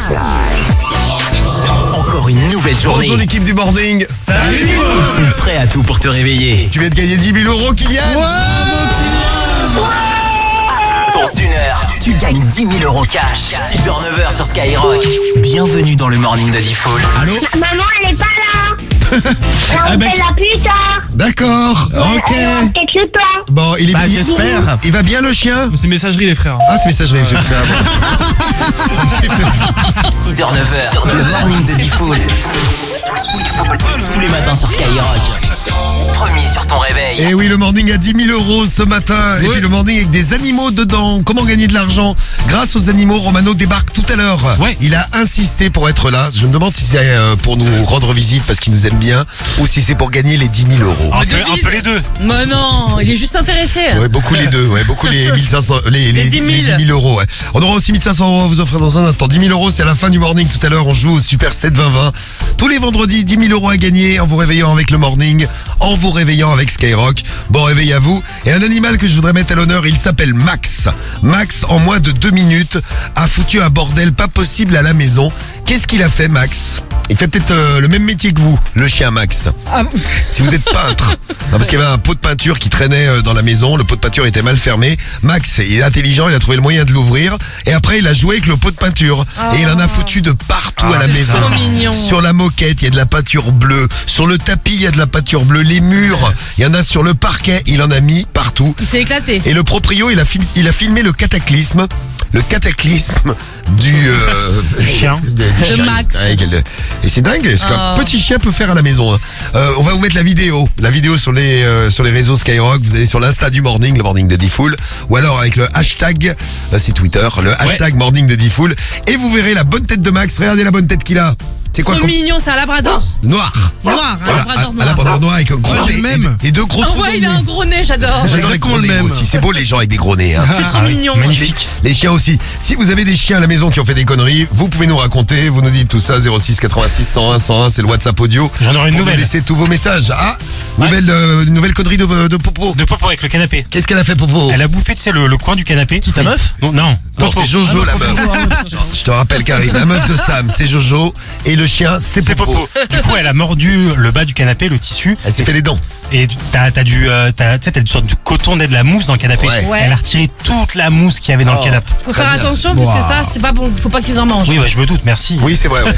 Encore une nouvelle journée. Bonjour l'équipe du morning. Salut. Ils sont prêts à tout pour te réveiller. Tu viens de gagner 10 000 euros, Kylian. Dans une heure, tu gagnes 10 000 euros cash. 6h, 9h sur Skyrock. Bienvenue dans le morning de Diffoul. Allô. Maman, elle est pas là. On ben, fait la plus tard. D'accord. Ok. Quelque part. Bon, il est bien. J'espère. Il va bien le chien. C'est messagerie les frères. Ah, c'est messagerie, j'ai fait avant. 6h, 9h, le morning de Diffoul. Tous les matins sur Skyrock. Premier sur ton réveil. Et oui, le morning à 10 000 euros ce matin. Et puis le morning avec des animaux dedans. Comment gagner de l'argent grâce aux animaux? Romano débarque tout à l'heure. Ouais. Il a insisté pour être là. Je me demande si c'est pour nous rendre visite parce qu'il nous aime bien ou si c'est pour gagner les 10 000 euros. Un peu les deux. Mais non, il est juste intéressé. Ouais, beaucoup les deux. Ouais, beaucoup les 1500, les 10 000. les 10 000 euros. Ouais. On aura aussi 1500 euros à vous offrir dans un instant. 10 000 euros, c'est à la fin du morning. Tout à l'heure, on joue au Super 7-20-20. Tous les vendredis, 10 000 euros à gagner en vous réveillant avec le morning, en vous réveillant avec Skyrock. Bon réveil à vous. Et un animal que je voudrais mettre à l'honneur, il s'appelle Max. Max, en moins de 2 minutes, a foutu un bordel pas possible à la maison. Qu'est-ce qu'il a fait, Max? Il fait peut-être le même métier que vous, le chien Max. Si vous êtes peintre. Non, parce qu'il y avait un pot de peinture qui traînait dans la maison. Le pot de peinture était mal fermé. Max, il est intelligent, il a trouvé le moyen de l'ouvrir. Et après, il a joué avec le pot de peinture. Et il en a foutu de partout à la maison. Trop mignon. Sur la moquette, il y a de la peinture bleue. Sur le tapis, il y a de la peinture bleue. Les murs, il y en a sur le parquet. Il en a mis partout. Il s'est éclaté. Et le proprio, il a filmé le cataclysme. Le cataclysme du chien. du De Max. Ouais, et c'est dingue ce qu'un petit chien peut faire à la maison. On va vous mettre la vidéo sur les réseaux Skyrock. Vous allez sur l'Insta du morning, le morning de Diffoul, ou alors avec le hashtag, c'est Twitter, le hashtag morning de Diffoul, et vous verrez la bonne tête de Max. Regardez la bonne tête qu'il a. C'est quoi Trop mignon, c'est un labrador. Noir. Noir, un labrador Un noir. labrador noir avec un gros nez. même. Et deux gros Ah trous ouais, dans il le a nez. un gros nez, j'adore. J'adore les gros nez même. aussi. C'est beau les gens avec des gros nez. Hein. C'est trop mignon. Magnifique. Les chiens aussi. Si vous avez des chiens à la maison qui ont fait des conneries, vous pouvez nous raconter. Vous nous dites tout ça. 06 86 101 101, c'est le WhatsApp audio. J'en aurai une Pour nous nouvelle. laisser tous vos messages. Ah, nouvelle connerie de Popo. De Popo avec le canapé. Qu'est-ce qu'elle a fait, Popo? Elle a bouffé, tu sais, le coin du canapé. Qui, ta meuf? Non. Non, Popo. c'est Jojo la meuf. Non, je te rappelle, Karine, la meuf de Sam, c'est Jojo. Et le chien, c'est C'est Popo. Popo. Du coup, elle a mordu le bas du canapé, le tissu. Elle s'est fait les dents. Et t'as une sorte de coton de la mousse dans le canapé. Ouais. Elle a retiré toute la mousse qu'il y avait dans le canapé. Faut faire attention parce que ça, c'est pas bon. Faut pas qu'ils en mangent. Oui, je me doute, merci. Oui, c'est vrai, ouais.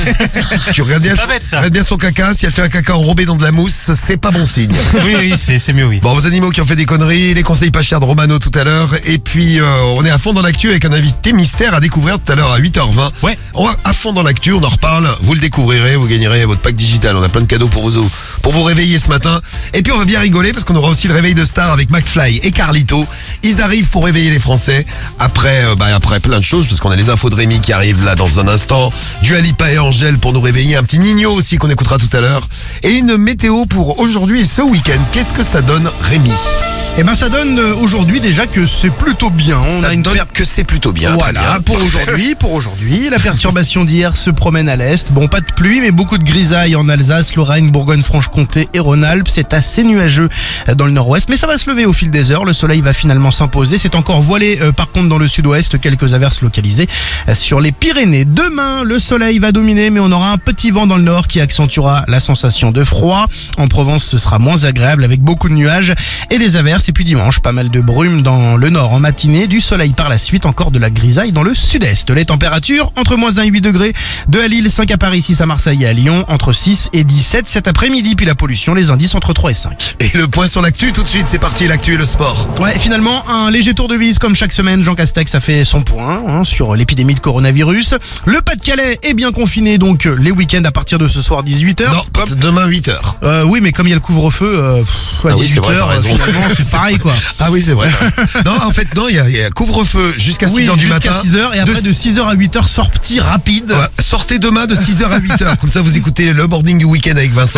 Tu regardes bien, pas bête, ça. regarde bien son caca. Si elle fait un caca enrobé dans de la mousse, c'est pas bon signe. Oui, c'est mieux, oui. Bon, vos animaux qui ont fait des conneries, les conseils pas chers de Romano tout à l'heure. Et puis, on est à fond dans l'actu avec un invité mystère à découvrir tout à l'heure à 8h20. Ouais. On va à fond dans l'actu, on en reparle. Vous le découvrirez, vous gagnerez votre pack digital. On a plein de cadeaux pour vous réveiller ce matin. Et puis, on va bien rigoler parce qu'on aura aussi le réveil de star avec McFly et Carlito. Ils arrivent pour réveiller les Français après plein de choses parce qu'on a les infos de Rémi qui arrivent là dans un instant. Dua Lipa et Angèle pour nous réveiller. Un petit Nino aussi qu'on écoutera tout à l'heure. Et une météo pour aujourd'hui et ce week-end. Qu'est-ce que ça donne, Rémi? Eh ben ça donne aujourd'hui déjà que c'est plutôt bien. On Ça a une donne que c'est plutôt bien. Très Voilà, bien. pour aujourd'hui. La perturbation d'hier se promène à l'est. Bon, pas de pluie, mais beaucoup de grisailles en Alsace, Lorraine, Bourgogne-Franche-Comté et Rhône-Alpes. C'est assez nuageux dans le nord-ouest, mais ça va se lever au fil des heures. Le soleil va finalement s'imposer. C'est encore voilé, par contre, dans le sud-ouest. Quelques averses localisées sur les Pyrénées. Demain, le soleil va dominer, mais on aura un petit vent dans le nord qui accentuera la sensation de froid. En Provence, ce sera moins agréable avec beaucoup de nuages et des averses. Et puis dimanche, pas mal de brume dans le nord en matinée, du soleil par la suite, encore de la grisaille dans le sud-est. Les températures, entre moins 1 et 8 degrés, 2 à Lille, 5 à Paris, 6 à Marseille et à Lyon, entre 6 et 17 cet après-midi. Puis la pollution, les indices entre 3 et 5. Et le point sur l'actu tout de suite, c'est parti, l'actu et le sport. Ouais, finalement, un léger tour de vis comme chaque semaine. Jean Castex a fait son point sur l'épidémie de coronavirus. Le Pas-de-Calais est bien confiné, donc les week-ends à partir de ce soir 18h. Non, demain 8h. Oui, mais comme il y a le couvre-feu, à Ah oui, c'est 18h, vrai, t'as raison. finalement, c'est pareil, quoi. Ah oui, c'est vrai. Non, en fait, non, il y a couvre-feu jusqu'à 6h du matin. Jusqu'à 6h, et après de 6h à 8h, sortie rapide. Ouais, sortez demain de 6h à 8h. Comme ça, vous écoutez le morning du week-end avec Vincent. C'est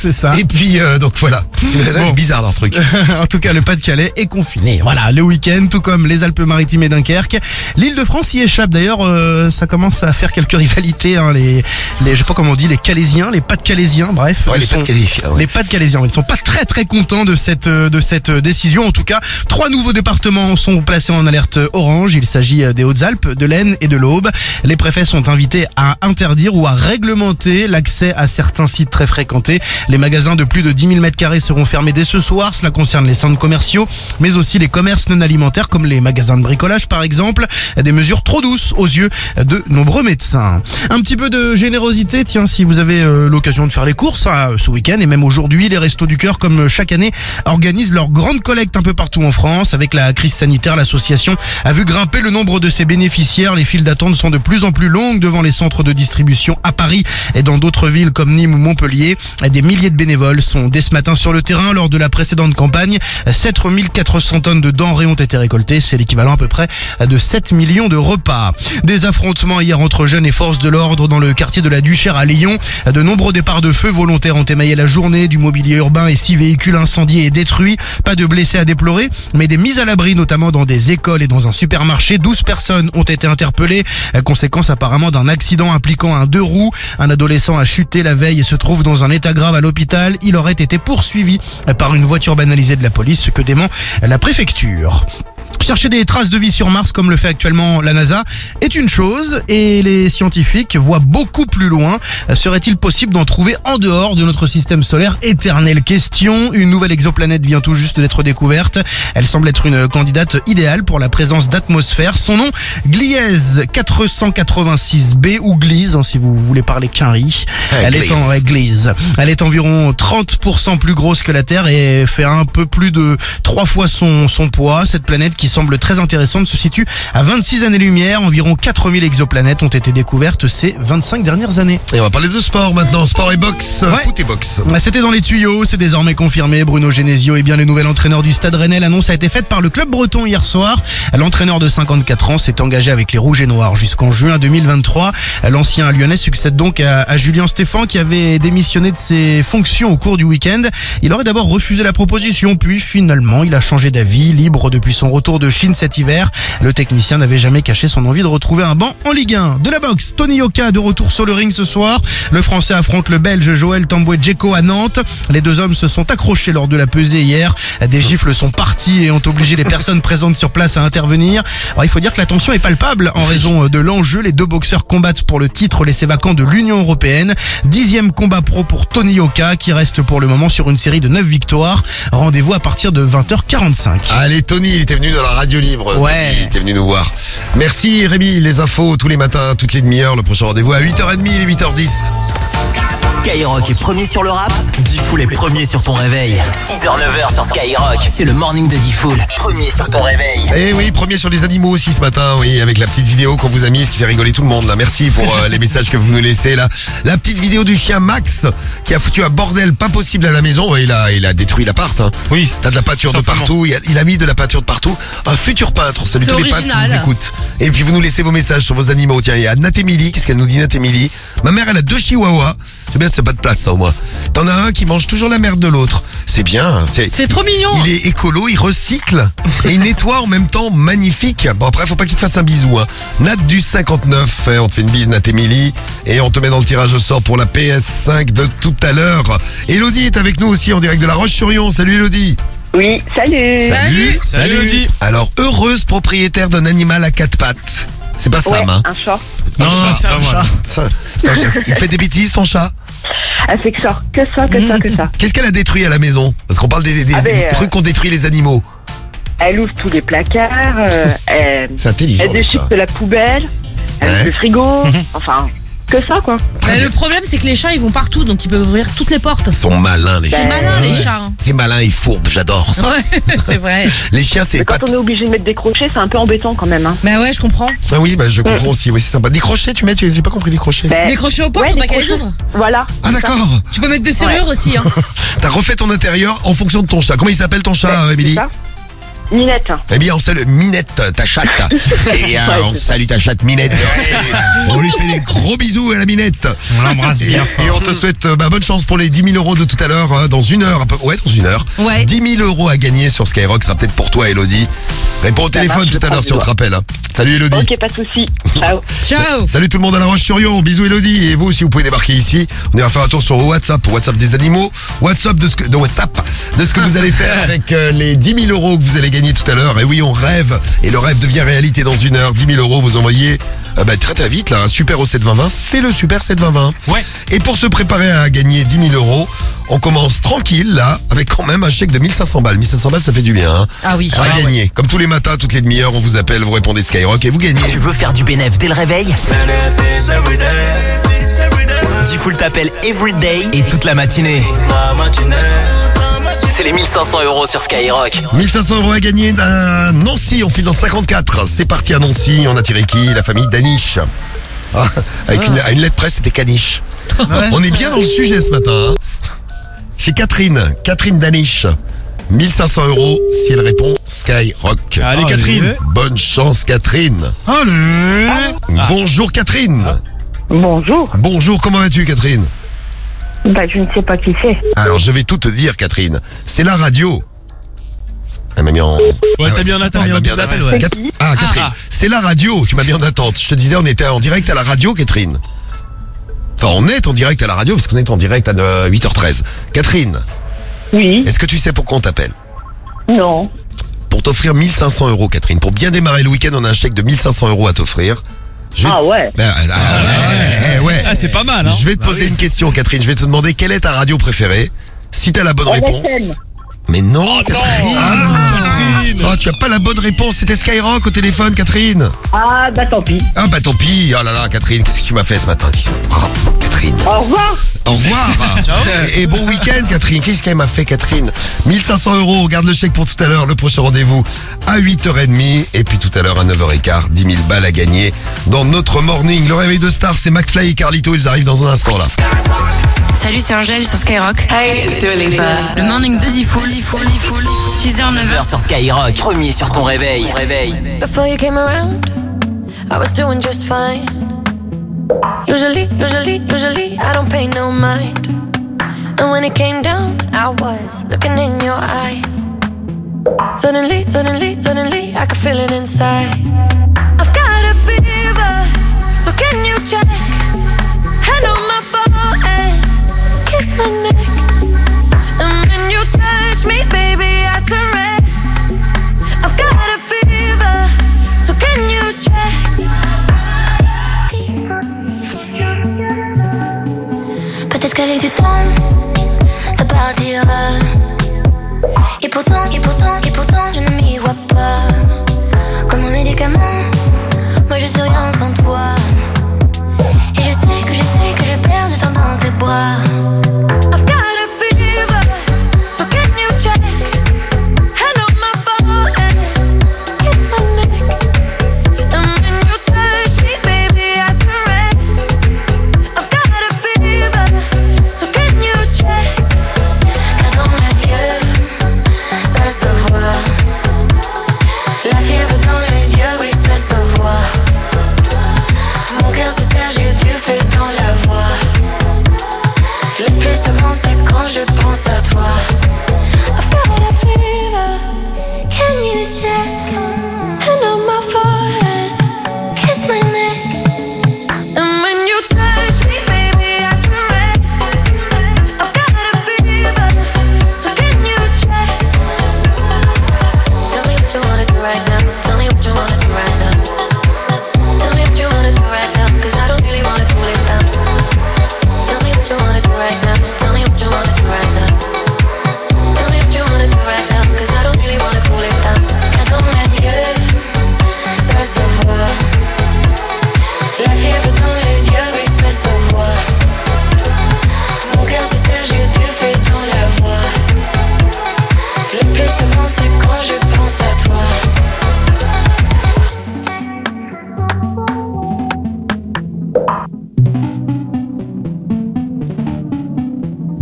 C'est ça. Et puis, donc voilà. C'est bizarre leur truc. En tout cas, le Pas-de-Calais est confiné. Voilà, le week-end, tout comme les Alpes-Maritimes et Dunkerque. L'Île-de-France y échappe. D'ailleurs, ça commence à faire quelques rivalités. Hein, les, je sais pas comment on dit, les Calaisiens, les Pas-de-Calaisiens, bref. Ouais, les Pas-de-Calaisiens, ouais. Les Pas-de-Calaisiens, ils ne sont pas très contents de cette décision. En tout cas, 3 nouveaux départements sont placés en alerte orange. Il s'agit des Hautes-Alpes, de l'Aisne et de l'Aube. Les préfets sont invités à interdire ou à réglementer l'accès à certains sites très fréquentés. Les magasins de plus de 10 000 m² seront fermés dès ce soir. Cela concerne les centres commerciaux, mais aussi les commerces non alimentaires comme les magasins de bricolage par exemple. Des mesures trop douces aux yeux de nombreux médecins. Un petit peu de générosité, tiens, si vous avez l'occasion de faire les courses ce week-end et même aujourd'hui, les Restos du Cœur, comme chaque année, organisent leur grande collecte un peu partout en France. Avec la crise sanitaire, l'association a vu grimper le nombre de ses bénéficiaires. Les files d'attente sont de plus en plus longues devant les centres de distribution à Paris et dans d'autres villes comme Nîmes ou Montpellier. Des milliers de bénévoles sont dès ce matin sur le terrain. Lors de la précédente campagne, 7 400 tonnes de denrées ont été récoltées. C'est l'équivalent à peu près de 7 millions de repas. Des affrontements hier entre jeunes et forces de l'ordre dans le quartier de la Duchère à Lyon. De nombreux départs de feu volontaires ont émaillé la journée. Du mobilier urbain et 6 véhicules incendiés et détruits. Pas de blessés à déplorer, mais des mises à l'abri, notamment dans des écoles et dans un supermarché. 12 personnes ont été interpellées. Conséquence apparemment d'un accident impliquant un 2 roues. Un adolescent a chuté la veille et se trouve dans un état grave à l'hôpital. Il aurait été poursuivi par une voiture banalisée de la police, ce que dément la préfecture. Chercher des traces de vie sur Mars, comme le fait actuellement la NASA, est une chose et les scientifiques voient beaucoup plus loin. Serait-il possible d'en trouver en dehors de notre système solaire? Éternelle question. Une nouvelle exoplanète vient tout juste d'être découverte. Elle semble être une candidate idéale pour la présence d'atmosphère. Son nom, Gliese 486b ou Gliese, si vous voulez parler quinri. Elle est environ 30% plus grosse que la Terre et fait un peu plus de 3 fois son poids. Cette planète qui semble très intéressante se situe à 26 années-lumière. Environ 4000 exoplanètes ont été découvertes ces 25 dernières années. Et on va parler de sport maintenant. Sport et boxe, Ouais. foot et boxe. C'était dans les tuyaux, c'est désormais confirmé. Bruno Genesio est bien le nouvel entraîneur du Stade Rennais. L'annonce a été faite par le club breton hier soir. L'entraîneur de 54 ans s'est engagé avec les Rouges et Noirs jusqu'en juin 2023. L'ancien Lyonnais succède donc à Julien Stéphan qui avait démissionné de ses fonctions au cours du week-end. Il aurait d'abord refusé la proposition, puis finalement il a changé d'avis, libre depuis son retour de Chine cet hiver. Le technicien n'avait jamais caché son envie de retrouver un banc en Ligue 1. De la boxe, Tony Yoka de retour sur le ring ce soir. Le Français affronte le Belge Joël Tamboué-Djeko à Nantes. Les deux hommes se sont accrochés lors de la pesée hier. Des gifles sont parties et ont obligé les personnes présentes sur place à intervenir. Alors, il faut dire que la tension est palpable en raison de l'enjeu. Les deux boxeurs combattent pour le titre laissé vacant de l'Union Européenne. 10e combat pro pour Tony Yoka qui reste pour le moment sur une série de 9 victoires. Rendez-vous à partir de 20h45. Allez, Tony, il était venu dans la radio libre. Ouais. Tony, il était venu nous voir. Merci Rémi, les infos tous les matins, toutes les demi-heures. Le prochain rendez-vous à 8h30 et 8h10. Skyrock est premier sur le rap, Diffoul est premier sur ton réveil. 6h-9h sur Skyrock, c'est le morning de Diffoul. Premier sur ton réveil. Et oui, premier sur les animaux aussi ce matin, oui, avec la petite vidéo qu'on vous a mise qui fait rigoler tout le monde là. Merci pour les messages que vous nous laissez là. La petite vidéo du chien Max qui a foutu un bordel pas possible à la maison. Il a détruit l'appart. Hein. Oui. T'as de la peinture de Simplement. partout. Il a mis de la peinture de partout. Un futur peintre. Salut C'est tous les peintres qui original. nous écoutent. Et puis vous nous laissez vos messages sur vos animaux. Tiens, il y a Natémili. Qu'est-ce qu'elle nous dit, Natémili? Ma mère, elle a 2 chihuahuas. C'est bien, c'est pas de place ça au moins. T'en as un qui mange toujours la merde de l'autre. C'est bien. C'est trop mignon. Il est écolo, il recycle et il nettoie en même temps, magnifique. Bon après faut pas qu'il te fasse un bisou hein. Nat du 59, on te fait une bise Nat Emily et on te met dans le tirage au sort pour la PS5 de tout à l'heure. Elodie est avec nous aussi en direct de La Roche-sur-Yon. Salut Elodie. Oui, salut. Salut Elodie. Alors heureuse propriétaire d'un animal à 4 pattes. C'est pas Sam Ouais, hein. un chat. Non, c'est un chat. C'est un chat. Il te fait des bêtises ton chat. Elle fait que ça, que ça. Qu'est-ce qu'elle a détruit à la maison? Parce qu'on parle des trucs qu'on détruit les animaux. Elle ouvre tous les placards, C'est intelligent. elle déchique ça. de la poubelle, elle Ouais. ouvre le frigo, enfin, que ça quoi. Très Mais bien. le problème, c'est que les chats, ils vont partout, donc ils peuvent ouvrir toutes les portes. Ils sont malins les C'est chiens. malin, les chats. hein. C'est malin et fourbe, j'adore ça. Ouais, c'est vrai. Les chiens c'est Mais pas... quand on est obligé de mettre des crochets, c'est un peu embêtant quand même. Hein. Bah ouais, je comprends. Ah oui, bah je comprends aussi, oui c'est sympa. Des crochets tu mets, j'ai pas compris les crochets. Ben, Les crochets aux portes, ouais, faut des pas qu'elles crochets. ouvrent. Voilà. Ah d'accord. Tu peux mettre des serrures aussi. Hein. T'as refait ton intérieur en fonction de ton chat. Comment il s'appelle ton chat, Ben, Émilie? c'est ça. Minette. Eh bien, on salue Minette, ta chatte. Eh bien, on salue ta chatte Minette. On lui fait des gros bisous à la Minette. On l'embrasse bien fort. Et on te souhaite bonne chance pour les 10 000 euros de tout à l'heure, dans une heure. Ouais, dans une heure. Ouais. 10 000 euros à gagner sur Skyrock, sera peut-être pour toi, Elodie. Réponds au téléphone marche, tout à je l'heure si on te prends rappelle. Salut Elodie. Ok, pas de souci. Ciao. Ciao. Salut tout le monde à La Roche-sur-Yon. Bisous Elodie. Et vous aussi, vous pouvez débarquer ici. On ira faire un tour sur WhatsApp des animaux. WhatsApp de ce que vous allez faire avec les 10 000 euros que vous allez gagner tout à l'heure. Et oui, on rêve. Et le rêve devient réalité dans une heure. 10 000 euros, vous envoyez très très vite là. Un super au 72020. C'est le super 72020. Ouais. Et pour se préparer à gagner 10 000 euros, on commence tranquille là, avec quand même un chèque de 1500 balles. 1500 balles, ça fait du bien. Hein. Ah oui. À gagner. Comme tous les matins, toutes les demi-heures, on vous appelle, vous répondez Skyrock et vous gagnez. Tu veux faire du bénéf dès le réveil? Diffoul t'appelle everyday et toute la matinée. C'est les 1500 euros sur Skyrock. 1500 euros à gagner à Nancy, on file dans 54. C'est parti à Nancy, on a tiré qui? La famille Danish. Ah, avec une lettre presse, c'était Caniche. On est bien dans le sujet ce matin. Hein. Chez Catherine Danish. 1500 euros si elle répond Skyrock. Allez, Catherine. Bonne chance Catherine. Allez. Bonjour Catherine. Bonjour. Bonjour, comment vas-tu Catherine? Bah, je ne sais pas qui c'est. Alors je vais tout te dire Catherine. C'est la radio. Elle m'a mis en... Ouais, t'as bien attends. Elle m'a bien en attente. ouais. Catherine, Ah. c'est la radio, tu m'as mis en attente. Je te disais, on était en direct à la radio, Catherine. Enfin, on est en direct à la radio, parce qu'on est en direct à 8h13. Catherine, Oui. est-ce que tu sais pourquoi on t'appelle? Non. Pour t'offrir 1500 euros, Catherine. Pour bien démarrer le week-end, on a un chèque de 1500 euros à t'offrir. Ah ouais. Ouais. Ah, c'est pas mal, hein. Je vais te poser une question, Catherine. Je vais te demander quelle est ta radio préférée. Si t'as la bonne réponse... LFM. Mais non, Catherine. Catherine. Oh, tu as pas la bonne réponse. C'était Skyrock au téléphone, Catherine. Ah, bah tant pis. Ah bah tant pis. Oh là là, Catherine, qu'est-ce que tu m'as fait ce matin? Dis-moi. Oh, Catherine. Au revoir. Au revoir. Et bon week-end, Catherine. Qu'est-ce qu'elle m'a fait, Catherine? 1500 euros. Garde le chèque pour tout à l'heure. Le prochain rendez-vous à 8h30. Et puis tout à l'heure à 9h15. 10 000 balles à gagner dans notre morning. Le réveil de star, c'est McFly et Carlito. Ils arrivent dans un instant là. Salut, c'est Angèle sur Skyrock. Hey, it's Dua Lipa. Le morning de Diffoul. 6h, 9h. Sur Skyrock, premier sur ton réveil. Before you came around, I was doing just fine. Usually, I don't pay no mind. And when it came down, I was looking in your eyes. Suddenly, I could feel it inside. I've got a fever, so can you check? Hand on my forehead, kiss my neck. And when you touch me, baby, I turn red. I've got a fever, so can you check? Peut-être qu'avec du temps, ça partira. Et pourtant, je ne m'y vois pas. Comme un médicament, moi je suis rien sans toi. Et je sais que je perds de temps dans tes bras. I've got a fever, so can you check? Hand on my forehead, kiss my neck. And when you touch me, baby, I turn red. I've got a fever, so can you check? Car dans mes yeux, ça se voit. La fièvre dans les yeux, oui, ça se voit. Mon cœur se serre, j'ai du feu dans la voix.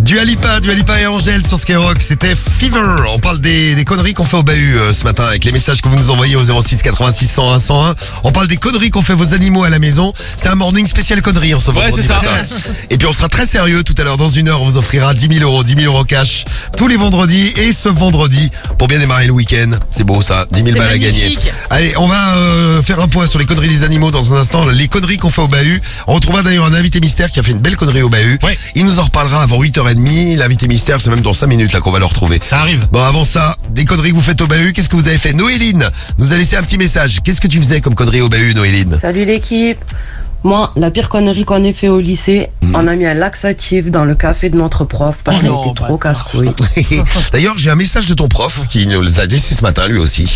Dua Lipa et Angèle sur Skyrock, c'était Fever. On parle des conneries qu'on fait au bahut ce matin avec les messages que vous nous envoyez au 06 86 101 101. On parle des conneries qu'on fait vos animaux à la maison. C'est un morning spécial conneries en ce vendredi c'est ça. matin. Et puis on sera très sérieux tout à l'heure. Dans une heure, on vous offrira 10 000 euros cash tous les vendredis. Et ce vendredi, pour bien démarrer le week-end, c'est beau ça, 10 000 C'est balles à gagner. magnifique. Allez, on va faire un point sur les conneries des animaux dans un instant. Les conneries qu'on fait au bahut. On retrouvera d'ailleurs un invité mystère qui a fait une belle connerie au bahut. Ouais. Il nous en reparlera avant 8h30. L'invité mystère, c'est même dans 5 minutes là qu'on va le retrouver. Ça arrive. Bon, avant ça, des conneries que vous faites au bahut, qu'est-ce que vous avez fait? Noéline nous a laissé un petit message. Qu'est-ce que tu faisais comme connerie au bahut, Noéline? Salut l'équipe. Moi, la pire connerie qu'on ait fait au lycée, on a mis un laxatif dans le café de notre prof parce qu'elle était trop casse-couille. D'ailleurs, j'ai un message de ton prof qui nous les a laissé ce matin, lui aussi.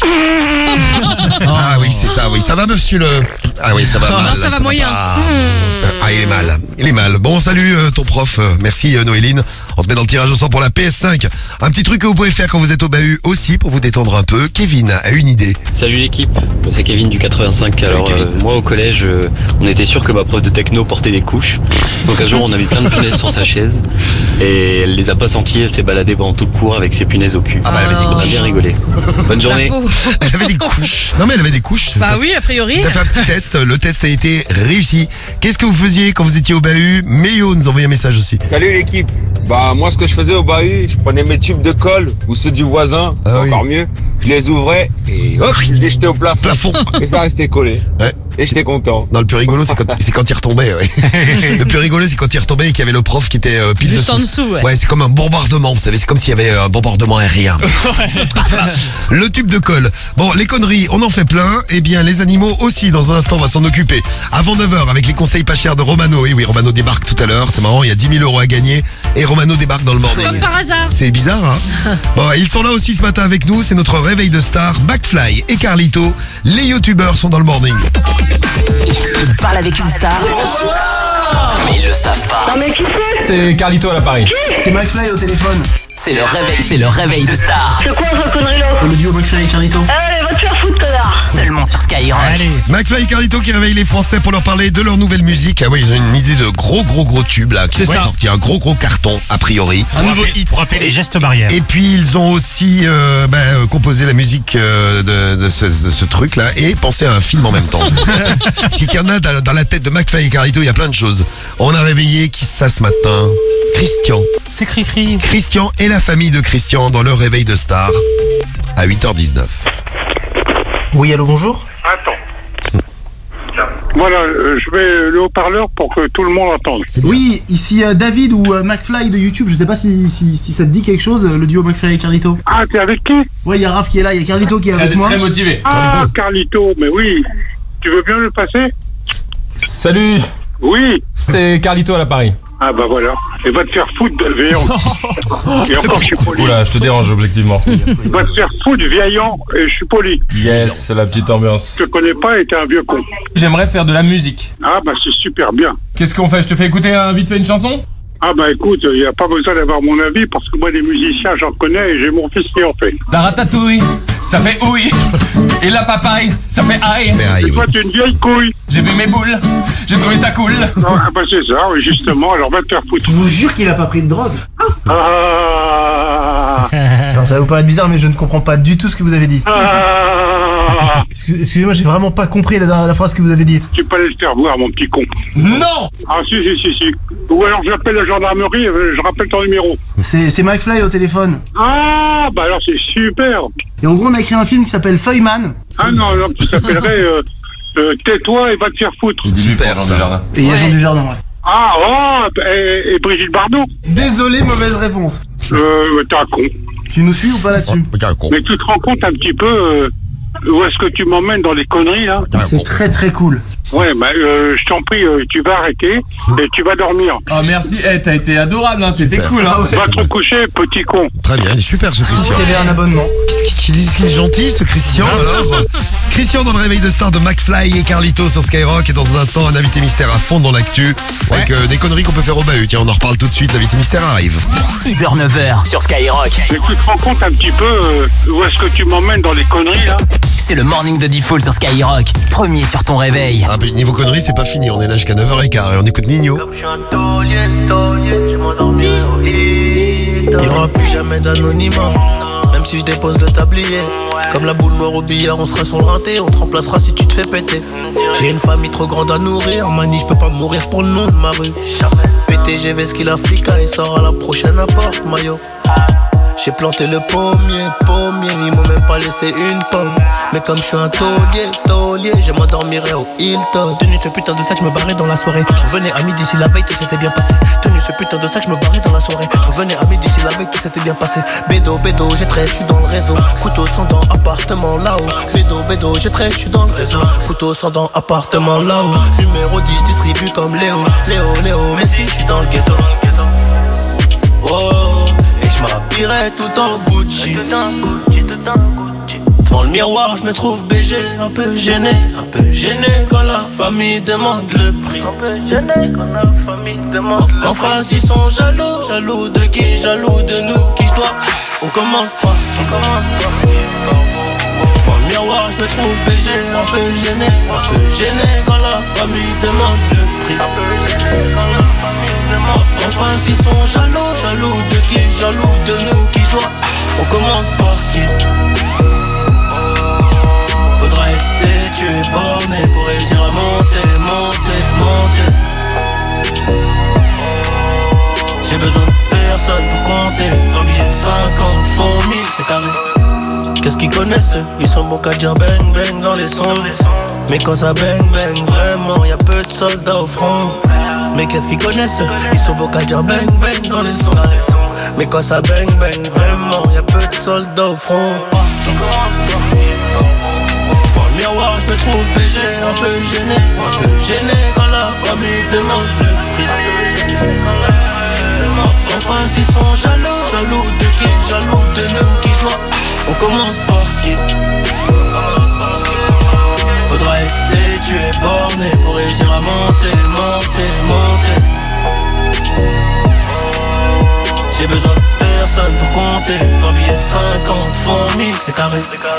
Ah oui, c'est ça, oui. Ça va, monsieur le... Ah oui, ça va mal. ça va moyen. pas. Ah, il est mal. Il est mal. Bon, salut ton prof. Merci Noéline. On te met dans le tirage au sort pour la PS5. Un petit truc que vous pouvez faire quand vous êtes au bahut aussi pour vous détendre un peu. Kevin a une idée. Salut l'équipe, c'est Kevin du 85. Salut, Alors Kevin. moi au collège, on était sûr que ma prof de techno portait des couches. Donc un jour on a mis plein de punaises sur sa chaise et elle les a pas senties, elle s'est baladée pendant tout le cours avec ses punaises au cul. Ah bah, elle avait des On a couches. bien rigolé. Bonne La journée. pauvre. Elle avait des couches. Non mais elle avait des couches. Bah oui, a priori. T'as fait un petit test, le test a été réussi. Qu'est-ce que vous faisiez quand vous étiez au bahut? Mélio nous envoyait un message aussi. Salut l'équipe. Bah moi ce que je faisais au bahut, je prenais mes tubes de colle ou ceux du voisin, c'est Ah oui. encore mieux. Je les ouvrais et hop, je les jetais au plafond. Plafond. Et ça restait collé. Ouais. Et j'étais content. Non, le plus rigolo, c'est quand il retombait. Ouais. Le plus rigolo, c'est quand il retombait et qu'il y avait le prof qui était pile Juste dessous. en dessous, ouais. Ouais, c'est comme un bombardement, vous savez, c'est comme s'il y avait un bombardement aérien. Le tube de colle. Bon, les conneries, on en fait plein. Eh bien, les animaux aussi, dans un instant, on va s'en occuper. Avant 9h, avec les conseils pas chers de Romano. Et oui, Romano débarque tout à l'heure, c'est marrant, il y a 10 000 euros à gagner. Et Romano débarque dans le morning. Comme par hasard. C'est bizarre, hein? Bon, ils sont là aussi ce matin avec nous, c'est notre réveil de star. McFly et Carlito, les youtubeurs sont dans le morning. Ils parlent avec une star, mais ils le savent pas. Non mais qui c'est? C'est Carlito à l'appareil. C'est McFly au téléphone. C'est le réveil de star. C'est quoi cette connerie là? Le duo McFly et Carlito. Allez, va te faire foutre connard. Seulement sur Skyrock. Allez. McFly et Carlito qui réveillent les Français pour leur parler de leur nouvelle musique. Ah oui, ils ont une idée de gros tubes là qui C'est sont ça. sortis, un gros carton a priori. Un nouveau hit pour rappeler les gestes barrières. Et puis ils ont aussi composé la musique de ce truc là et pensé à un film en même temps. Si qu'il y en a dans la tête de McFly et Carlito, il y a plein de choses. On a réveillé qui ça ce matin? Christian. C'est cri-cri. Christian et la famille de Christian dans leur réveil de star à 8h19. Oui, allô, bonjour. Attends. Voilà, je mets le haut-parleur pour que tout le monde entende. Oui, ici David ou McFly de YouTube. Je sais pas si ça te dit quelque chose, le duo McFly et Carlito. Ah, t'es avec qui? Ouais, il y a Raph qui est là, il y a Carlito qui est avec moi. Très motivé. Ah, Carlito, mais oui. Tu veux bien le passer? Salut, Oui. c'est Carlito à l'appareil. Ah bah voilà. Et va te faire foutre, Véant. Et encore, je suis poli. Oula, je te dérange objectivement. Va te faire foutre, vieillant, et je suis poli. Yes, c'est la petite ambiance. Je te connais pas et t'es un vieux con. J'aimerais faire de la musique. Ah bah c'est super bien. Qu'est-ce qu'on fait? Je te fais écouter vite fait une chanson? Ah bah écoute, il n'y a pas besoin d'avoir mon avis parce que moi les musiciens j'en connais et j'ai mon fils qui en fait. La ratatouille, ça fait ouïe. Et la papaye, ça fait aïe. Mais aïe, Et toi oui. t'es une vieille couille. J'ai vu mes boules, j'ai trouvé ça cool. Ah bah c'est ça, oui, justement, alors va te faire foutre. Je vous jure qu'il a pas pris de drogue. Ah, Non, ça va vous paraître bizarre, mais je ne comprends pas du tout ce que vous avez dit. ah, Excusez-moi, j'ai vraiment pas compris la phrase que vous avez dite. tu peux aller le faire voir, mon petit con. Non! Ah si. Ou alors j'appelle la gendarmerie, je rappelle ton numéro. C'est McFly au téléphone. Ah, bah alors c'est super. Et en gros, on a écrit un film qui s'appelle Feuilleman. Ah non, alors tu t'appellerais Tais-toi et va te faire foutre. Super, ça. Jardin. Et il y a Jean Dujardin, ouais. Ah, oh, et Brigitte Bardot. Désolé, mauvaise réponse. T'es un con. Tu nous suis ou pas là-dessus? Regarde, con. Mais tu te rends compte un petit peu où est-ce que tu m'emmènes dans les conneries là? C'est très très cool. Ouais, bah je t'en prie, tu vas arrêter et tu vas dormir. Ah merci, t'as été adorable, hein, c'était cool. Hein. Va te recoucher, petit con. Très bien, il est super ce Christian. Quel est un abonnement? Qu'est-ce qu'il dit qu'il est gentil ce Christian alors? Christian dans le réveil de star de McFly et Carlito sur Skyrock et dans un instant un invité mystère à fond dans l'actu avec des conneries qu'on peut faire au bahut. Tiens, on en reparle tout de suite, l'invité mystère arrive. 6h, 9h sur Skyrock. Mais tu te rends compte un petit peu où est-ce que tu m'emmènes dans les conneries là? C'est le morning de Diffoul sur Skyrock. Premier sur ton réveil. Ah bah niveau conneries c'est pas fini, on est là jusqu'à 9h15 et on écoute Nino. Je suis un taulier, Il y aura plus jamais d'anonymat, même si je dépose le tablier. Comme la boule noire au billard, on sera sur le rinté, on te remplacera si tu te fais péter. J'ai une famille trop grande à nourrir, mani je peux pas mourir pour le nom de ma rue. PTGV ce qu'il a flica, il sort à la prochaine apporte maillot. J'ai planté le pommier, ils m'ont même pas laissé une pomme. Mais comme je suis un taulier, je m'endormirai au Hilton. Tenu ce putain de sac, je me barrais dans la soirée. Je revenais à midi si la veille tout s'était bien passé. Tenu ce putain de sac, je me barrais dans la soirée. Je revenais à midi si la veille tout s'était bien passé. Bédo, j'ai trait, je suis dans le réseau. Couteau sans dents, appartement là-haut. Bédo, j'ai trait, je suis dans le réseau. Couteau sans dents, appartement là-haut. Numéro 10, je distribue comme Léo, mais si je suis dans le ghetto. Oh. Je m'habillerai tout en Gucci. Devant le miroir, je me trouve BG, un peu gêné quand la famille demande le prix. En face, ils sont jaloux de qui? Jaloux de nous, qui je dois? On commence par qui? Devant le miroir, je me trouve BG, un peu gêné quand la famille demande le prix. Enfin s'ils sont jaloux de qui? Jaloux de nous, qui doit? On commence par qui? Faudra être têtu et borné pour réussir à monter. J'ai besoin de personne pour compter. 20 billets de 50 font 1000, c'est carré. Qu'est-ce qu'ils connaissent? Ils sont bons qu'à dire bang bang dans les sons. Mais quand ça bang bang vraiment, y'a peu de soldats au front. Mais qu'est-ce qu'ils connaissent? Ils sont beaux qu'à dire bang bang dans les sons. Mais quand ça bang bang vraiment, y'a peu de soldats au front. Devant le miroir, je me trouve BG, un peu gêné quand la famille demande le prix. Enfin s'ils sont jaloux de qui? Jaloux de nous, qui doit? On commence par qui? Faudra être têtu et borné pour réussir à monter. J'ai besoin de personne pour compter. 20 billets de 50 font 1000, c'est carré.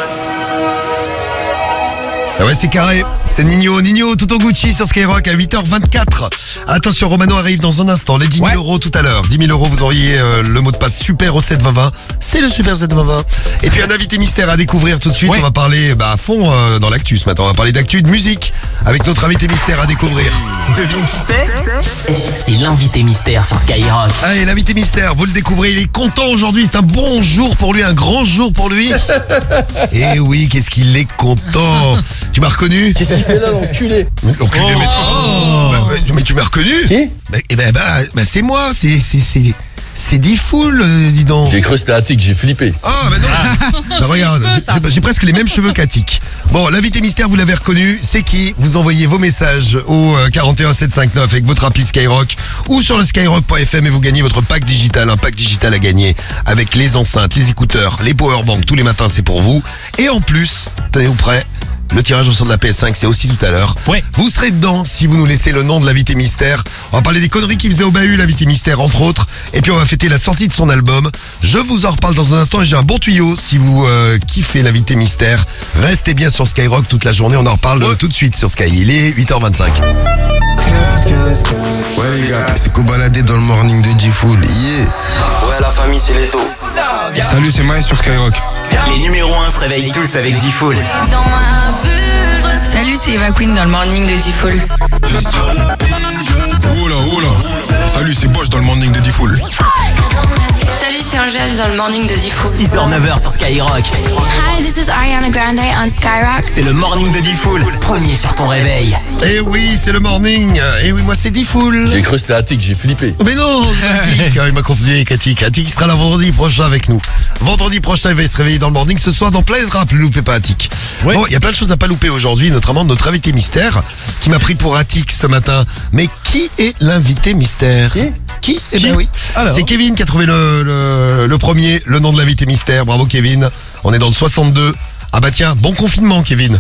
Ah ouais, c'est carré. C'est Nino tout en Gucci sur Skyrock à 8h24. Attention, Romano arrive dans un instant. Les 10 000 euros tout à l'heure. 10 000 euros, vous auriez le mot de passe super au 72020. C'est le super 72020. Et puis un invité mystère à découvrir tout de suite. On va parler à fond dans l'actu ce matin. On va parler d'actu, de musique avec notre invité mystère à découvrir. Devine qui c'est? C'est l'invité mystère sur Skyrock. Allez, l'invité mystère, vous le découvrez. Il est content aujourd'hui. C'est un bon jour pour lui, un grand jour pour lui. Et oui, qu'est-ce qu'il est content. Tu m'as reconnu? Qu'est-ce qu'il fait là, l'enculé? L'enculé, mais tu m'as reconnu? Qui? C'est moi, c'est Diffoul, dis donc. J'ai cru que c'était Attic, j'ai flippé. Ah, bah non. Bah, regarde, j'ai presque les mêmes cheveux qu'Attic. Bon, l'invité mystère, vous l'avez reconnu, c'est qui? Vous envoyez vos messages au 41759 avec votre appli Skyrock ou sur le skyrock.fm et vous gagnez votre pack digital. Un pack digital à gagner avec les enceintes, les écouteurs, les powerbanks tous les matins, c'est pour vous. Et en plus, tenez-vous prêts? Le tirage au sort de la PS5, c'est aussi tout à l'heure. Ouais. Vous serez dedans si vous nous laissez le nom de l'invité mystère. On va parler des conneries qu'il faisait au bahut, l'invité mystère, entre autres. Et puis on va fêter la sortie de son album. Je vous en reparle dans un instant et j'ai un bon tuyau si vous kiffez l'invité mystère. Restez bien sur Skyrock toute la journée. On en reparle tout de suite sur Sky. Il est 8h25. Ouais les gars, c'est qu'on baladait dans le morning de Diffoul. Yeah. Ouais, la famille, c'est les taux. Salut, c'est Maïs sur Skyrock. Les numéros 1 se réveillent tous avec Diffoul. Salut, c'est Eva Queen dans le morning de Diffoul. Oula. Salut, c'est Bosch dans le morning de Diffoul. Salut, c'est Angèle dans le morning de Diffoul. 6h, 9h sur Skyrock. Hi, this is Ariana Grande on Skyrock. C'est le morning de Diffoul. Premier sur ton réveil. Eh oui, c'est le morning. Eh oui, moi c'est Diffoul. J'ai cru que c'était Attic, j'ai flippé. Mais non, Attic, il m'a confondu avec Attic. Attic sera là vendredi prochain avec nous. Vendredi prochain, il va se réveiller dans le morning. Ce soir, dans Planète Rap, ne loupez pas Attic. Ouais. Bon, il y a plein de choses à pas louper aujourd'hui, notamment notre invité mystère qui m'a pris pour Attic ce matin. Mais qui est l'invité mystère? Qui? Eh ben oui. Alors. C'est Kevin qui a trouvé le premier, le nom de l'invité mystère. Bravo Kevin. On est dans le 62. Ah bah tiens, bon confinement Kevin.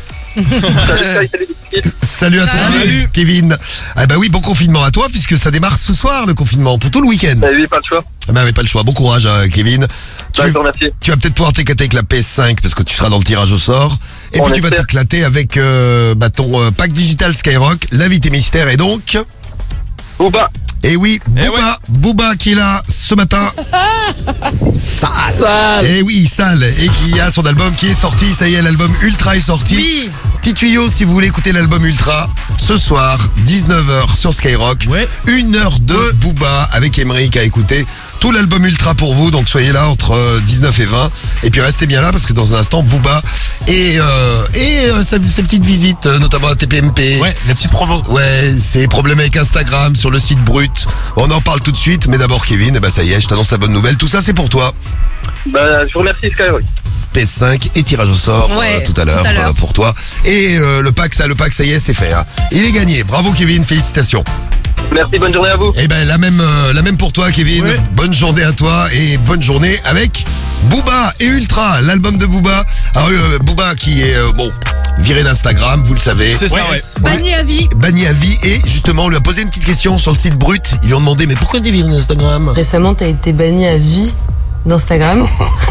Salut à toi Kevin. Ah bah oui, bon confinement à toi puisque ça démarre ce soir le confinement pour tout le week-end. Oui, pas le choix. Ah bah pas le choix. Bon courage Kevin. Tu vas peut-être pouvoir t'éclater avec la PS5 parce que tu seras dans le tirage au sort. Et puis tu vas t'éclater avec ton pack digital Skyrock. L'invité mystère est donc Booba. Et oui, Booba qui est là ce matin. Sale. Et oui, sale. Et qui a son album qui est sorti. Ça y est, l'album Ultra est sorti. Oui. Petit tuyau si vous voulez écouter l'album Ultra. Ce soir, 19h sur Skyrock. 1h de Booba avec Emeric à écouter. Tout l'album Ultra pour vous, donc soyez là entre 19 et 20. Et puis restez bien là parce que dans un instant, Booba et ses petites visites, notamment à TPMP. Ouais, les petites promos. Ouais, ses problèmes avec Instagram sur le site Brut. On en parle tout de suite, mais d'abord Kevin, ça y est, je t'annonce la bonne nouvelle. Tout ça c'est pour toi. Je vous remercie Skyrock. PS5 et tirage au sort tout à l'heure pour toi. Et le pack, ça y est, c'est fait. Hein. Il est gagné. Bravo Kevin, félicitations. Merci, bonne journée à vous. Eh ben la même pour toi Kevin. Ouais. Bonne journée à toi et bonne journée avec Booba et Ultra, l'album de Booba. Alors Booba qui est viré d'Instagram, vous le savez. C'est ça, ouais. Banni à vie. Banni à vie et justement on lui a posé une petite question sur le site Brut. Ils lui ont demandé mais pourquoi t'es viré d'Instagram? Récemment t'as été banni à vie d'Instagram.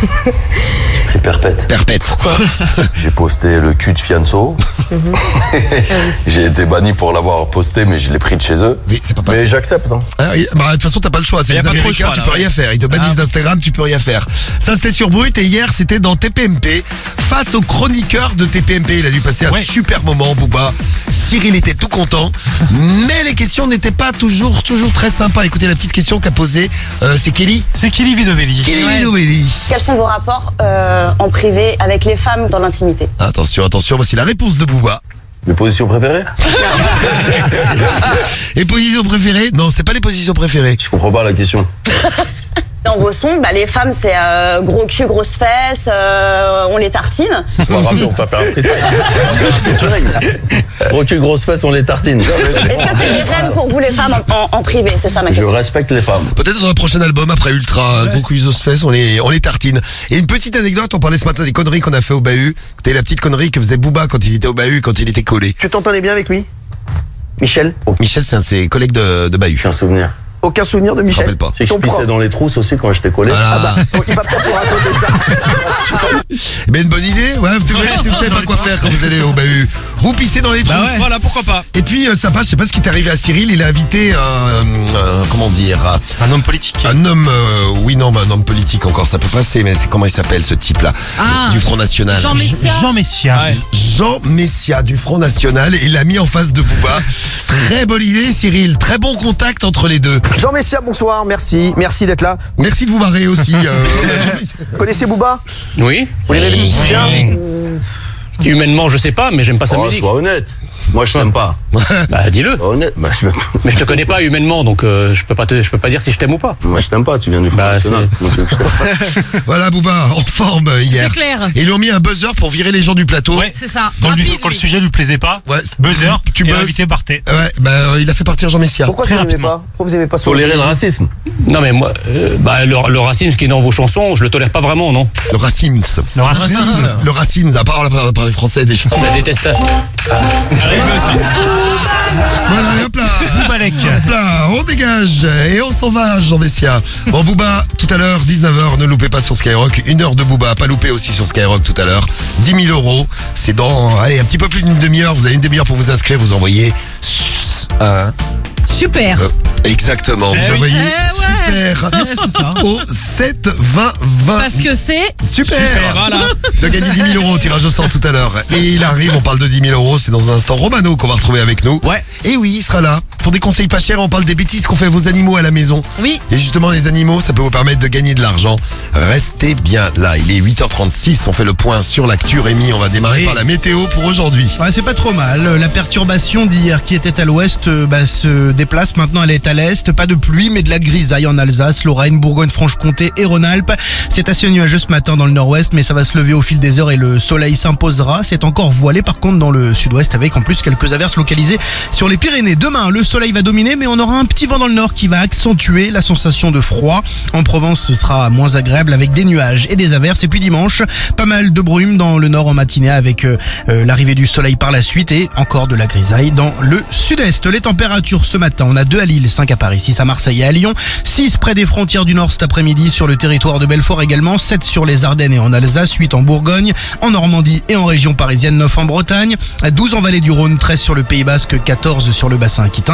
Perpète. J'ai posté le cul de Fianso. J'ai été banni pour l'avoir posté, mais je l'ai pris de chez eux. Oui, c'est pas passé. Mais j'accepte. Hein. Ah, oui. De toute façon, t'as pas le choix. C'est les Américains, tu peux rien faire. Ils te bannissent d'Instagram, tu peux rien faire. Ça, c'était sur Brut et hier, c'était dans TPMP. Face au chroniqueur de TPMP, il a dû passer un super moment, Booba. Cyril était tout content, mais les questions n'étaient pas toujours très sympas. Écoutez la petite question qu'a posée, c'est Kelly. C'est Kelly Vidovelli. Quels sont vos rapports en privé avec les femmes dans l'intimité? Attention, voici la réponse de Booba. Mes positions préférées? Les positions préférées? Non, c'est pas les positions préférées. Je comprends pas la question. Dans vos sons, les femmes, c'est gros cul, grosses fesses, on les tartine. On va faire un freestyle. Gros cul, grosses fesses, on les tartine. Est-ce que c'est des rêves pour vous, les femmes, en privé? C'est ça ma question. Je respecte les femmes. Peut-être dans un prochain album, après Ultra, gros cul, grosses fesses, on les tartine. Et une petite anecdote, on parlait ce matin des conneries qu'on a fait au bahut. Écoutez la petite connerie que faisait Booba quand il était au bahut, quand il était collé. Tu t'entendais bien avec lui? Michel? Michel, c'est un de ses collègues de bahut. J'ai un souvenir. Aucun souvenir de Michel? Je me rappelle pas. C'est que je pissais dans les trousses aussi quand j'étais collé. Voilà. Il va peut-être nous raconter ça. Mais une bonne idée, si vous savez pas quoi faire quand vous allez au bahut. Vous pissez dans les trousses. Voilà, pourquoi pas. Et puis sympa, je sais pas ce qui est arrivé à Cyril, il a invité comment dire, un homme politique. Un homme un homme politique encore, ça peut passer, mais c'est comment il s'appelle ce type là du Front National. Jean Messia. Jean Messia du Front National, il l'a mis en face de Booba. Très bonne idée Cyril, très bon contact entre les deux. Jean Messia, bonsoir, merci d'être là. Merci de vous marrer aussi. Connaissez Booba? Oui. Vous l'aimez bien? Humainement, je sais pas, mais j'aime pas sa musique. Sois honnête. Moi, je t'aime pas. Dis-le. Honnête. Mais je te connais pas humainement, donc je peux pas dire si je t'aime ou pas. Moi, je t'aime pas. Tu viens du Front National. Voilà, Booba, en forme hier. C'est clair. Et ils lui ont mis un buzzer pour virer les gens du plateau. Ouais. C'est ça. Quand le sujet lui plaisait pas, buzzer, et l'invité partait. Ouais, il a fait partir Jean Messia. Pourquoi vous n'aimez pas? Pourquoi vous aimez pas ça? Tolérer le racisme. Non, mais moi, le racisme qui est dans vos chansons, je le tolère pas vraiment, non. Le racisme, à part parler français déjà. Je la déteste. Voilà, hop là, on dégage et on s'en va, Jean Messia. Bon, Booba, tout à l'heure, 19h, ne loupez pas sur Skyrock. 1 heure de Booba, à pas louper aussi sur Skyrock tout à l'heure. 10 000 €, c'est dans, un petit peu plus d'une demi-heure. Vous avez une demi-heure pour vous inscrire, vous envoyez Super. Exactement, vous envoyez super c'est ça. au 7 20 20. Parce que c'est super, voilà. De gagner 10 000 € au tirage au sort tout à l'heure. Et il arrive, on parle de 10 000 €, c'est dans un instant Romano qu'on va retrouver avec nous. Ouais. Et oui, il sera là pour des conseils pas chers. On parle des bêtises qu'ont fait vos animaux à la maison. Oui. Et justement, les animaux, ça peut vous permettre de gagner de l'argent. Restez bien là. Il est 8h36. On fait le point sur l'actu. Rémi, on va démarrer par la météo pour aujourd'hui. Ouais, c'est pas trop mal. La perturbation d'hier qui était à l'ouest se déplace. Maintenant, elle est à l'est. Pas de pluie, mais de la grisaille en Alsace, Lorraine, Bourgogne-Franche-Comté et Rhône-Alpes. C'est assez nuageux ce matin dans le nord-ouest, mais ça va se lever au fil des heures et le soleil s'imposera. C'est encore voilé par contre dans le sud-ouest avec en plus quelques averses localisées sur les Pyrénées. Demain, le soleil va dominer, mais on aura un petit vent dans le nord qui va accentuer la sensation de froid. En Provence, ce sera moins agréable avec des nuages et des averses. Et puis dimanche, pas mal de brume dans le nord en matinée avec l'arrivée du soleil par la suite et encore de la grisaille dans le sud-est. Les températures ce matin, on a 2 à Lille, 5 à Paris, 6 à Marseille et à Lyon, 6 près des frontières du nord cet après-midi sur le territoire de Belfort également, 7 sur les Ardennes et en Alsace, 8 en Bourgogne, en Normandie et en région parisienne, 9 en Bretagne, 12 en vallée du Rhône, 13 sur le Pays Basque, 14 sur le bassin aquitain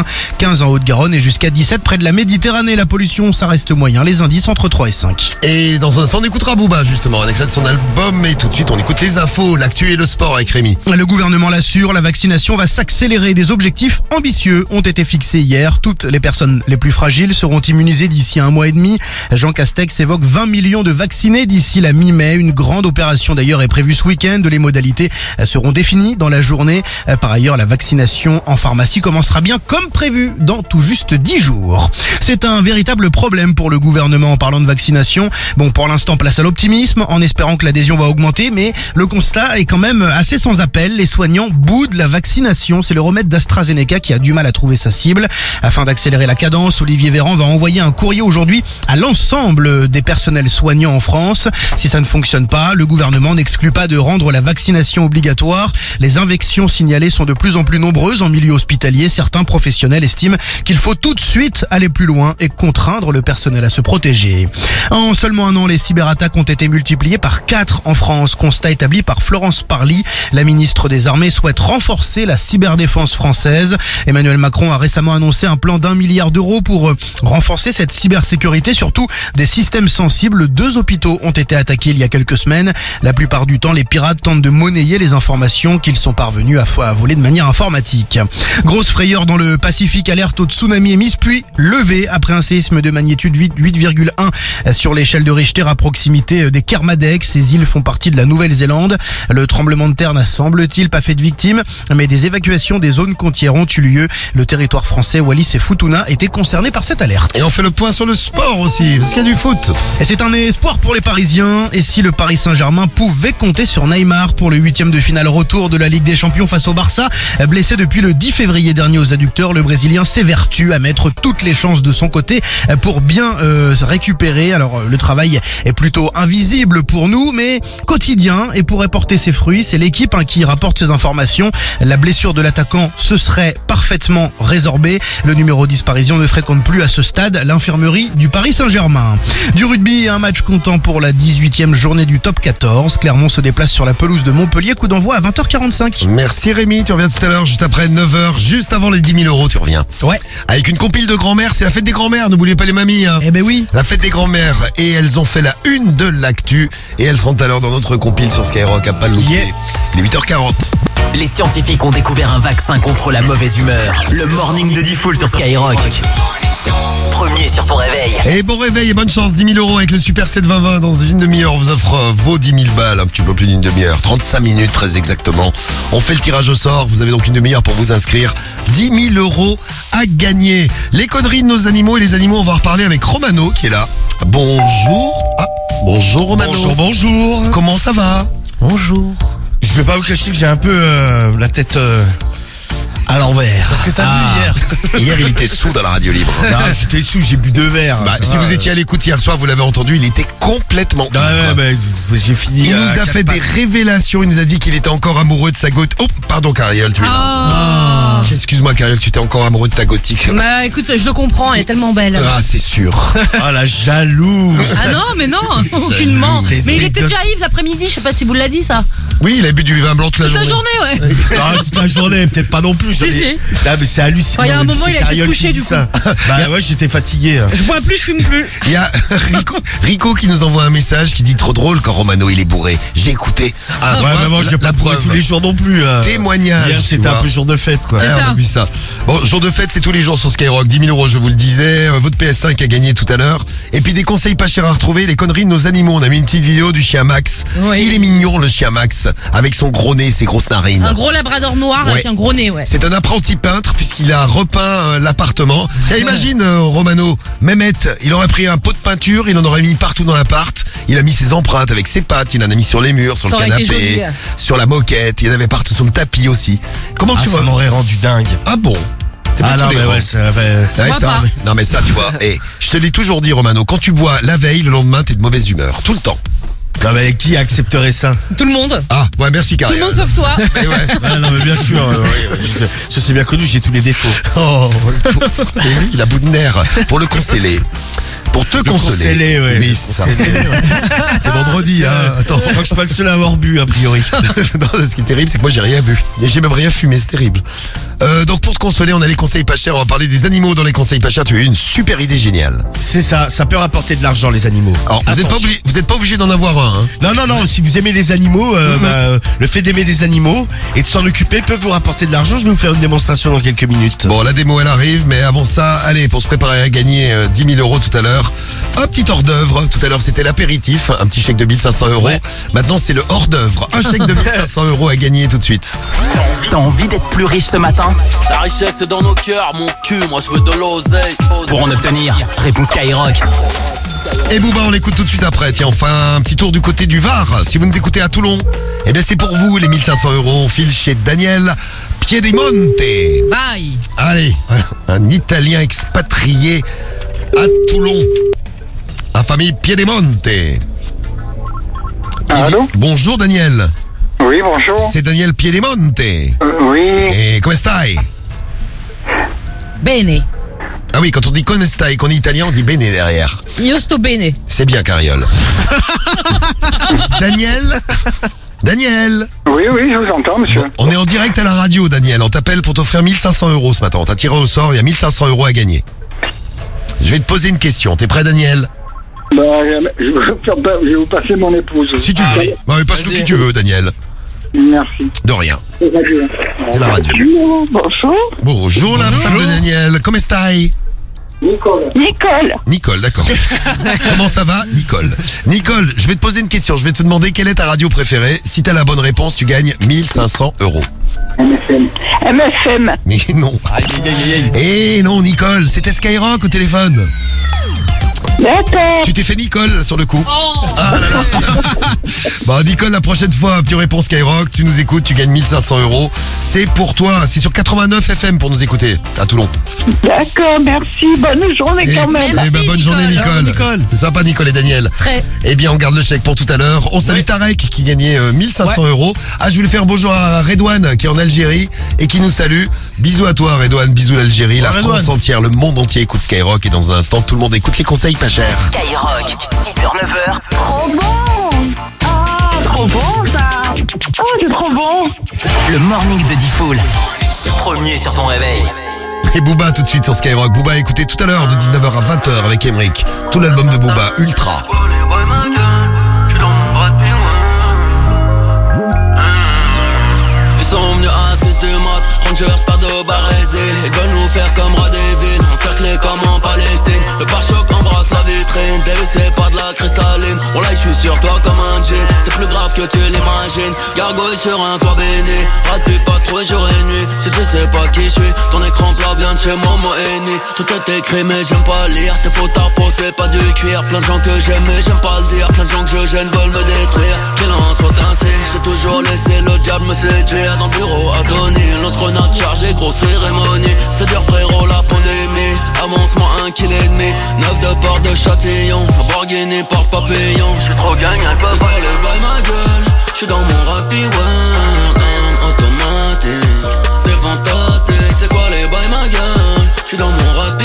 15 en Haute-Garonne et jusqu'à 17 près de la Méditerranée. La pollution, ça reste moyen. Les indices entre 3 et 5. Et dans un instant, on écoutera Booba, justement, un extrait de son album. Et tout de suite, on écoute les infos, l'actu et le sport avec Rémi. Le gouvernement l'assure, la vaccination va s'accélérer. Des objectifs ambitieux ont été fixés hier. Toutes les personnes les plus fragiles seront immunisées d'ici 1 mois et demi. Jean Castex évoque 20 millions de vaccinés d'ici la mi-mai. Une grande opération d'ailleurs est prévue ce week-end. Les modalités seront définies dans la journée. Par ailleurs, la vaccination en pharmacie commencera bien comme prévu dans tout juste 10 jours. C'est un véritable problème pour le gouvernement en parlant de vaccination. Bon, pour l'instant, place à l'optimisme en espérant que l'adhésion va augmenter, mais le constat est quand même assez sans appel. Les soignants boudent la vaccination. C'est le remède d'AstraZeneca qui a du mal à trouver sa cible. Afin d'accélérer la cadence, Olivier Véran va envoyer un courrier aujourd'hui à l'ensemble des personnels soignants en France. Si ça ne fonctionne pas, le gouvernement n'exclut pas de rendre la vaccination obligatoire. Les infections signalées sont de plus en plus nombreuses en milieu hospitalier. Certains professionnels estiment qu'il faut tout de suite aller plus loin et contraindre le personnel à se protéger. En seulement 1 an, les cyberattaques ont été multipliées par 4 en France. Constat établi par Florence Parly. La ministre des Armées souhaite renforcer la cyberdéfense française. Emmanuel Macron a récemment annoncé un plan d'1 milliard d'euros pour renforcer cette cybersécurité, surtout des systèmes sensibles. 2 hôpitaux ont été attaqués il y a quelques semaines. La plupart du temps, les pirates tentent de monnayer les informations qu'ils sont parvenus à voler de manière informatique. Grosse frayeur dans le Pacifique, alerte au tsunami émise puis levée après un séisme de magnitude 8,1 sur l'échelle de Richter à proximité des Kermadec. Ces îles font partie de la Nouvelle-Zélande. Le tremblement de terre n'a semble-t-il pas fait de victimes, mais des évacuations des zones côtières ont eu lieu. Le territoire français, Wallis et Futuna, étaient concernés par cette alerte. Et on fait le point sur le sport aussi, parce qu'il y a du foot. Et c'est un espoir pour les Parisiens. Et si le Paris Saint-Germain pouvait compter sur Neymar pour le 8e de finale retour de la Ligue des Champions face au Barça, blessé depuis le 10 février dernier aux adducteurs, le Brésilien s'évertue à mettre toutes les chances de son côté pour bien récupérer. Alors le travail est plutôt invisible pour nous, mais quotidien et pourrait porter ses fruits. C'est l'équipe qui rapporte ces informations. La blessure de l'attaquant se serait parfaitement résorbée. Le numéro 10 parisien ne fréquente plus à ce stade l'infirmerie du Paris Saint-Germain. Du rugby, un match comptant pour la 18e journée du top 14. Clermont se déplace sur la pelouse de Montpellier. Coup d'envoi à 20h45. Merci Rémi, tu reviens tout à l'heure, juste après 9h, juste avant les 10 000 euros, tu reviens. Ouais. Avec une compile de grand-mère, c'est la fête des grand-mères, n'oubliez pas les mamies. Eh ben oui. La fête des grand-mères, et elles ont fait la une de l'actu, et elles seront tout à l'heure dans notre compile sur Skyrock, à pas le louper. Il est 8h40. Les scientifiques ont découvert un vaccin contre la mauvaise humeur. Le morning de Diffoul sur Skyrock. Premier sur ton réveil. Et bon réveil et bonne chance, 10 000 euros avec le Super 7 2020. Dans une demi-heure, on vous offre vos 10 000 balles, un petit peu plus d'une demi-heure, 35 minutes très exactement. On fait le tirage au sort, vous avez donc une demi-heure pour vous inscrire. 10 000 euros à gagner. Les conneries de nos animaux et les animaux, on va en reparler avec Romano qui est là. Bonjour. Ah, bonjour Romano. Bonjour, bonjour. Comment ça va? Bonjour. Je vais pas vous cacher que j'ai un peu la tête à l'envers. Parce que t'as bu hier. Hier, il était sous dans la radio libre. Non, j'étais sous, j'ai bu 2 verres. Bah, si vous étiez à l'écoute hier soir, vous l'avez entendu, il était complètement ivre. Ouais, j'ai fini. Il nous a fait des révélations, il nous a dit qu'il était encore amoureux de sa gothique. Oh, pardon Cariole, tu es là. Excuse-moi Cariole, tu étais encore amoureux de ta gothique. Bah écoute, je le comprends, elle est tellement belle. Ah, c'est sûr. Ah, la jalouse. Ah non, mais non, aucunement. Mais il était déjà ivre l'après-midi, je sais pas si vous l'a dit ça. Oui, il a bu du vin blanc toute la journée. Toute la journée, ouais. Non, toute la journée, peut-être pas non plus. Si, si. Là, mais c'est hallucinant. Il y a un moment, il a été couché du coup. Bah ouais, j'étais fatigué. Je bois plus, je fume plus. Il y a Rico qui nous envoie un message qui dit trop drôle quand Romano il est bourré. J'ai écouté. Ouais, mais moi j'ai pas bourré tous les jours non plus. Témoignage. Hier c'était un peu jour de fête quoi. Ouais, on a vu ça. Bon, jour de fête c'est tous les jours sur Skyrock. 10 000 euros je vous le disais. Votre PS5 a gagné tout à l'heure. Et puis des conseils pas chers à retrouver. Les conneries de nos animaux. On a mis une petite vidéo du chien Max. Oui. Il est mignon le chien Max. Avec son gros nez, ses grosses narines. Un gros labrador noir avec un gros nez, ouais. C'est un apprenti peintre puisqu'il a repeint l'appartement. Et imagine Romano, Mehmet, il aurait pris un pot de peinture, il en aurait mis partout dans l'appart. Il a mis ses empreintes avec ses pattes, il en a mis sur les murs, sur le canapé, sur la moquette, il y en avait partout sur le tapis aussi. Comment tu vois? Ça m'aurait rendu dingue. Ah bon? Ah non mais ouais, non mais ça tu vois, je te l'ai toujours dit Romano, quand tu bois la veille, le lendemain t'es de mauvaise humeur, tout le temps. Non mais qui accepterait ça? Tout le monde. Ah ouais, merci Karine. Tout le monde sauf toi. Non mais bien sûr, ça c'est bien connu, j'ai tous les défauts. Oh, et lui il a bout de nerfs pour le consoler. Pour te consoler. Oui, c'est vendredi. Attends, je crois que je suis pas le seul à avoir bu a priori. Non, ce qui est terrible, c'est que moi j'ai rien bu. Et j'ai même rien fumé, c'est terrible. Donc pour te consoler, on a les conseils pas chers, on va parler des animaux dans les conseils pas chers. Tu as eu une super idée géniale. C'est ça peut rapporter de l'argent les animaux. Alors, vous êtes pas obligé d'en avoir un. Hein. Non, si vous aimez les animaux, le fait d'aimer des animaux et de s'en occuper peut vous rapporter de l'argent. Je vais vous faire une démonstration dans quelques minutes. Bon, la démo elle arrive, mais avant ça, allez, pour se préparer à gagner 10 000 euros tout à l'heure, un petit hors d'œuvre. Tout à l'heure c'était l'apéritif, un petit chèque de 1500 euros. Ouais. Maintenant c'est le hors d'œuvre, un chèque de 1500 euros à gagner tout de suite. T'as envie d'être plus riche ce matin? La richesse est dans nos cœurs, mon cul, moi je veux de l'oseille. Pour en obtenir, réponds Skyrock. Et Booba, on l'écoute tout de suite après. Tiens, on fait un petit tour du côté du Var. Si vous nous écoutez à Toulon, eh bien c'est pour vous les 1500 euros. On file chez Daniel Piedimonte. Bye. Allez, un Italien expatrié à Toulon. La famille Piedimonte. Allô? Bonjour Daniel. Oui, bonjour. C'est Daniel Piedimonte. Oui. Et come stai? Bene. Ah oui, quand on dit come stai, qu'on est italien, on dit bene derrière. Io sto bene. C'est bien, Cariole. Daniel. Oui, je vous entends, monsieur. Bon, on est en direct à la radio, Daniel. On t'appelle pour t'offrir 1500 euros ce matin. On t'a tiré au sort, il y a 1500 euros à gagner. Je vais te poser une question. T'es prêt, Daniel? Bah, je vais vous passer mon épouse. Si tu veux. Bah, passe-nous qui tu veux, Daniel. Merci. De rien. C'est la radio. Bonjour. Bonjour, la femme de Daniel. Come stai? Nicole, d'accord. Comment ça va, Nicole? Nicole, je vais te poser une question. Je vais te demander quelle est ta radio préférée. Si t'as la bonne réponse, tu gagnes 1500 euros. MFM. Mais non. Eh non, Nicole, c'était Skyrock au téléphone. D'accord. Tu t'es fait Nicole sur le coup. Ah là là. Bon, Nicole, la prochaine fois, tu réponds Skyrock, tu nous écoutes, tu gagnes 1500 euros. C'est pour toi, c'est sur 89 FM pour nous écouter à Toulon. D'accord, merci. Bonne journée quand même. Bonne journée, Nicole. C'est sympa, Nicole et Daniel. Très. Eh bien, on garde le chèque pour tout à l'heure. On salue Tarek qui gagnait 1500 euros. Ah, je voulais faire bonjour à Redouane qui est en Algérie et qui nous salue. Bisous à toi, Redouane. Bisous l'Algérie. La France entière, le monde entier écoute Skyrock. Et dans un instant, tout le monde écoute les conseils pas chers. Skyrock, 6h-9h. Trop bon. Ah, trop bon ça. Ah, c'est trop bon. Le morning de Diffoul. Premier sur ton réveil. Et Booba tout de suite sur Skyrock. Booba écoutez tout à l'heure de 19h à 20h avec Emric. Tout l'album de Booba, Ultra. Ils sont venus à 6 du mat, Rangers pas de barésie. Ils veulent nous faire comme roi des villes, encerclés comme en Palestine. Le pare-choc embrasse la vitrine, dévissé par de la cristalline. Oh là je suis sur toi comme un jean, c'est plus grave que tu l'imagines. Gargouille sur un toit béni, rate puis pas trop jour et nuit. Si tu sais pas qui je suis, ton écran plat vient de chez Momo Eni. Tout est écrit mais j'aime pas lire, tes fautes à peau c'est pas du cuir. Plein de gens que j'aime mais j'aime pas le dire, plein de gens que je gêne veulent me détruire. Qu'il en soit ainsi, j'ai toujours laissé le diable me séduire. Dans le bureau à Tony, lance-grenade chargée, grosse cérémonie. C'est dur frérot la pandémie, avance-moi 1,5 kg. 9 de port de Châtillon, Borghini porte papillon. J'suis trop gagnant, c'est pas le bail ma gueule. J'suis dans mon Rappi One, automatique. C'est fantastique, c'est quoi les bails ma gueule. J'suis dans mon Rappi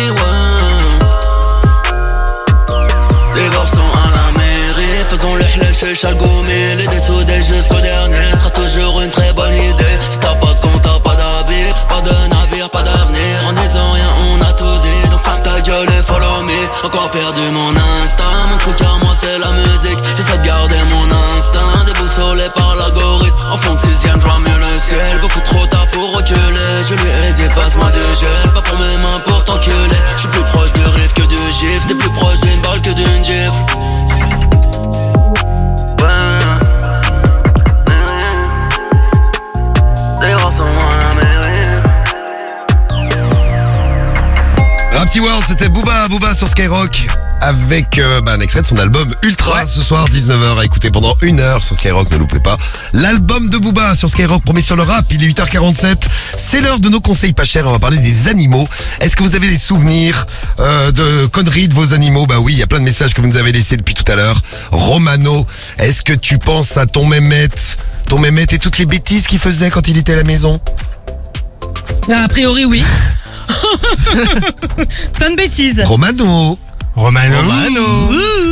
One. Les bords sont à la mairie, faisons le hlel chez Chalgoumi. Les dessoudés jusqu'au dernier sera toujours une très bonne idée. Si t'as pas de compte, t'as pas d'avis, pas de navire, pas d'avenir. En disant rien, on a tout dit, donc ferme ta gueule et follow me. Encore perdu mon instinct, mon truc à moi c'est la musique. J'essaie de garder mon instinct, déboussolé par l'algorithme. En fond de 6ème, je vois mieux le ciel, beaucoup trop tard pour reculer. Je lui ai dit passe-moi du gel, pas pour mes mains pour t'enculer. Je suis plus proche du riff que du gif, t'es plus proche d'une balle que d'une gifle. Rapti World, c'était Booba sur Skyrock avec un extrait de son album Ultra. Ce soir 19h à écouter pendant 1 heure sur Skyrock, ne loupez pas l'album de Booba sur Skyrock, promis sur le rap. Il est 8h47, c'est l'heure de nos conseils pas chers. On va parler des animaux. Est-ce que vous avez des souvenirs de conneries de vos animaux? Bah oui, il y a plein de messages que vous nous avez laissés depuis tout à l'heure. Romano, est-ce que tu penses à ton mémette et toutes les bêtises qu'il faisait quand il était à la maison? A priori oui. Plein de bêtises. Romano. Romano. Ah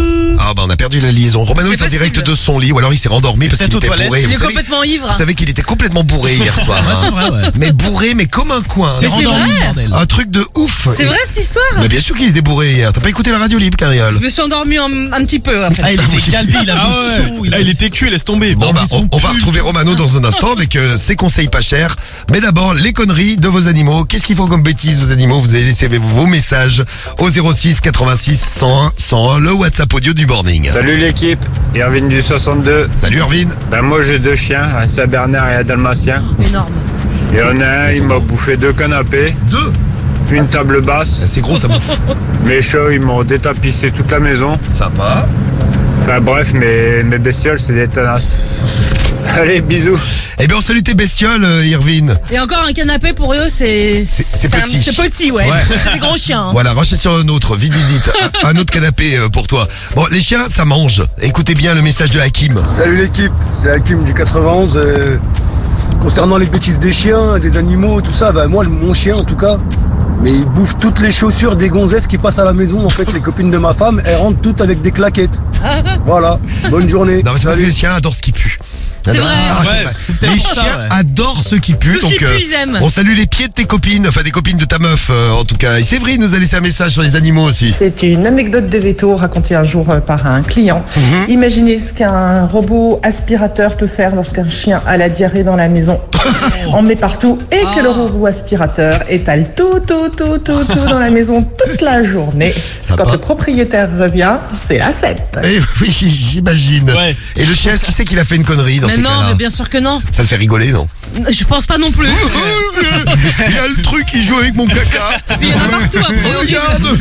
Ah bah on a perdu la liaison. Romano est en direct de son lit ou alors il s'est rendormi parce qu'il était bourré. Il est complètement ivre. Vous savez qu'il était complètement bourré hier soir. Ouais, c'est vrai, ouais. Mais bourré, mais comme un coin. C'est vrai. Un truc de ouf. C'est vrai cette histoire. Mais bien sûr qu'il était bourré hier. T'as pas écouté la radio libre, Cariole? Je me suis endormi un petit peu en fait. Ah, il était calvé, il avait chaud. Il était cuit, laisse tomber. Bon bah on va retrouver Romano dans un instant avec ses conseils pas chers. Mais d'abord les conneries de vos animaux. Qu'est-ce qu'ils font comme bêtises vos animaux? Vous allez laisser vos messages au 06 86 101 101, le WhatsApp audio du morning. Salut l'équipe, Irvine du 62. Salut Irvine. Ben moi j'ai 2 chiens, un Saint-Bernard et un Dalmatien. Énorme. Il y en a un, il m'a bouffé 2 canapés. 2? Une table basse. C'est gros ça bouffe. Mes chats ils m'ont détapissé toute la maison. Sympa. Enfin bref, mes bestioles c'est des tenaces. Allez, bisous. Eh bien on salue tes bestioles Irvine. Et encore un canapé pour eux, c'est petit. C'est petit, ouais. C'est des gros chiens. Hein. Voilà, rachète sur un autre, vite. Un autre canapé pour toi. Bon, les chiens, ça mange. Écoutez bien le message de Hakim. Salut l'équipe, c'est Hakim du 91. Concernant les bêtises des chiens, des animaux, tout ça, bah moi, mon chien en tout cas, mais il bouffe toutes les chaussures des gonzesses qui passent à la maison. En fait, les copines de ma femme, elles rentrent toutes avec des claquettes. Voilà, bonne journée. Non, mais c'est parce que les chiens adorent ce qui pue. C'est vrai. Les chiens adorent ceux qui puent. Tout ce qui pue, ils aiment. On salue les pieds de tes copines, enfin des copines de ta meuf en tout cas. Et Séverine nous a laissé un message sur les animaux aussi. C'est une anecdote de veto racontée un jour par un client. Imaginez ce qu'un robot aspirateur peut faire lorsqu'un chien a la diarrhée dans la maison. On met partout et que le robot aspirateur étale tout dans la maison toute la journée. Quand le propriétaire revient, c'est la fête. Eh oui, j'imagine. Ouais. Et le chien, est-ce qu'il sait qu'il a fait une connerie dans ces cas-là? Non, mais bien sûr que non. Ça le fait rigoler, non? Je pense pas non plus. Il y a le truc qui joue avec mon caca. Il y en a partout après. Regarde.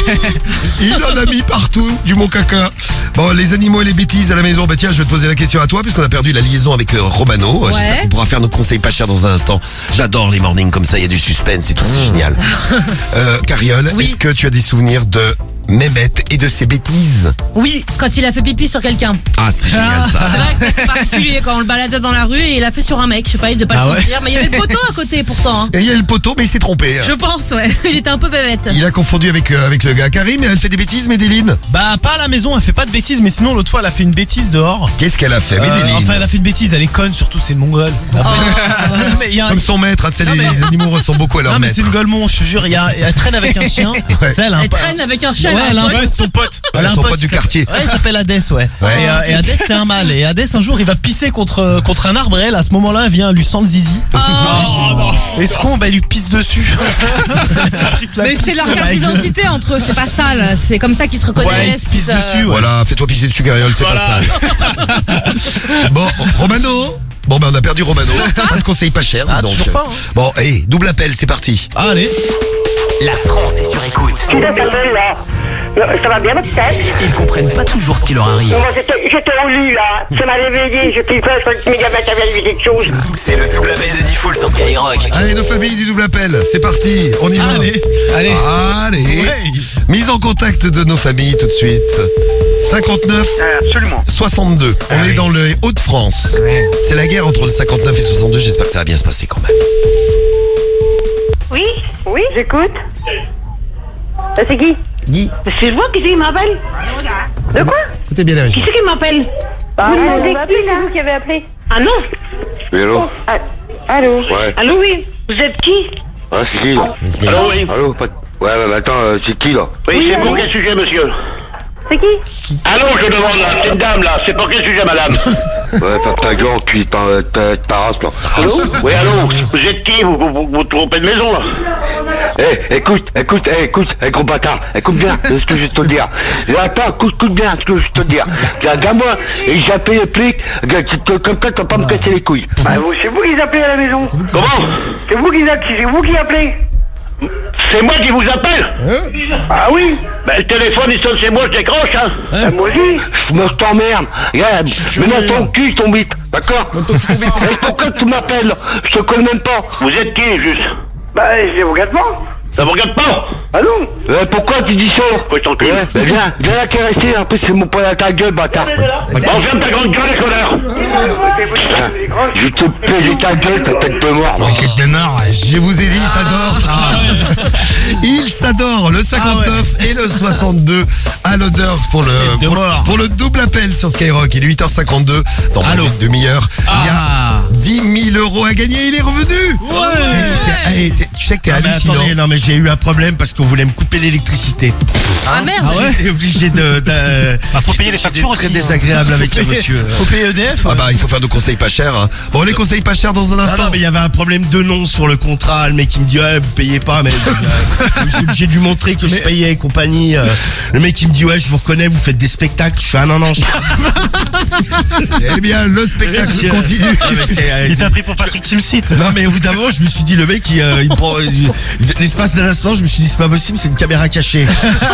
Il en a mis partout du mon caca. Bon, les animaux et les bêtises à la maison. Bah tiens, je vais te poser la question à toi puisqu'on a perdu la liaison avec Romano. Ouais. J'espère qu'on pourra faire nos conseils pas chers dans un instant. J'adore les mornings comme ça, il y a du suspense et tout, c'est génial. Cariole, est-ce que tu as des souvenirs de Mehmet et de ses bêtises? Oui, quand il a fait pipi sur quelqu'un. Ah, c'était génial ça. C'est vrai que ça, c'est particulier quand on le baladait dans la rue et il a fait sur un mec. Je sais pas, il devait pas le sentir, mais il y avait le poteau à côté pourtant. Hein. Et il y a le poteau, mais il s'est trompé. Je pense, ouais. Il était un peu bébête. Il a confondu avec le gars. Karim, elle fait des bêtises, Médéline? Bah, pas à la maison, elle fait pas de bêtises, mais sinon l'autre fois elle a fait une bêtise dehors. Qu'est-ce qu'elle a fait, Médéline? Enfin, elle a fait une bêtise, elle est conne, surtout c'est une mongole. Comme son maître, hein, les animaux ressemblent beaucoup à leur maître. Non, mais c'est une golemon, je te jure, elle traîne avec un chien. Ouais. Elle traîne avec un chien. Ouais, elle a un son pote. Elle a son pote du quartier. Ouais, il s'appelle Hadès, ouais. Et Hadès, c'est un mâle. Et Hadès, un jour, il va pisser contre un arbre et elle, à ce moment-là, elle vient lui sent le zizi. Et ce con, bah, il lui pisse dessus. Mais c'est leur carte d'identité entre eux, c'est pas sale. C'est comme ça qu'ils se reconnaissent. Ouais, ils se pissent dessus. Voilà, fais-toi pisser dessus, Cariole, c'est pas sale. Bon, Romano. Bon, ben on a perdu Romano. Pas de conseils pas chers. Ah, donc. toujours pas. Hein. Bon, double appel, c'est parti. Allez. La France est sur écoute. Ça va bien votre tête? Ils comprennent pas toujours ce qui leur arrive. Moi j'étais au lit là, ça m'a réveillé, j'ai pris peur, je crois que mes gamins avaient vu quelque chose. C'est le double appel de Diffoul sur Skyrock. Allez, nos familles du double appel, c'est parti, on y va. Allez. Ouais. Mise en contact de nos familles tout de suite. 59 Absolument. 62. On est dans le Hauts-de-France. C'est la guerre entre le 59 et 62, j'espère que ça va bien se passer quand même. Oui, j'écoute. C'est qui? Guy. C'est moi qui m'appelle. De quoi? C'était bien la Qui c'est qui m'appelle? Vous demandez qui là? Qui avait appelé? Ah non. Oui, allô? Allô? Ouais. Allô, oui. Vous êtes qui? Ah, c'est qui là? Allô, oui. Allô? Ouais, mais attends, c'est qui là? Oui, c'est pour quel sujet, monsieur? C'est qui? Allô, je demande là, c'est une dame là, c'est pour quel sujet, madame? Ouais, ta gueule, puis ta race là. Allô? Oui, allô? Vous êtes qui? Vous trompez de maison là? Écoute, gros bâtard, écoute bien ce que je vais te dire. Attends, écoute bien ce que je vais te dire. Regarde-moi, et j'ai appelé les flics, comme ça, tu vas pas me casser les couilles. Bah, c'est vous qui appelez à la maison. Comment? C'est vous qui appelez. C'est moi qui vous appelle? Ah oui? Ben le téléphone il sonne, c'est moi, je décroche, hein. Moi aussi. Moi je t'emmerde. Regarde, mais dans ton cul ton bite, d'accord? Et pourquoi tu m'appelles? Je te connais même pas. Vous êtes qui juste? Bah je vous regarde pas. Ça vous regarde pas? Ah non? Pourquoi tu dis ça? Viens la caresser, en plus c'est mon poing à ta gueule, bâtard. Bon, ferme ta grande gueule, connard. Je te pèse ta gueule, ta tête de mort. Tête de mort, je vous ai dit, il s'adore. Il s'adore, le 59 et le 62. à l'odeur pour le double appel sur Skyrock. Il est 8h52 dans une demi-heure. Il y a 10 000 € à gagner. Il est revenu. Ouais. Tu sais que t'es hallucinant. Attendez, non mais j'ai eu un problème parce qu'on voulait me couper l'électricité. Ah merde. J'étais obligé de faut payer les factures aussi. Très désagréable avec le monsieur. Faut payer EDF. Ah bah il faut faire de conseils pas chers. Hein. Bon, les conseils pas chers dans un instant. Non mais il y avait un problème de nom sur le contrat. Le mec il me dit ouais vous payez pas, mais j'ai dû montrer que je payais et compagnie. Le mec il me dit ouais je vous reconnais, vous faites des spectacles. Je fais ah non. Eh bien le spectacle continue. Il t'a pris pour Patrick Timsit. Non mais au bout d'un moment je me suis dit le mec il prend l'espace d'un instant, je me suis dit c'est pas possible, c'est une caméra cachée.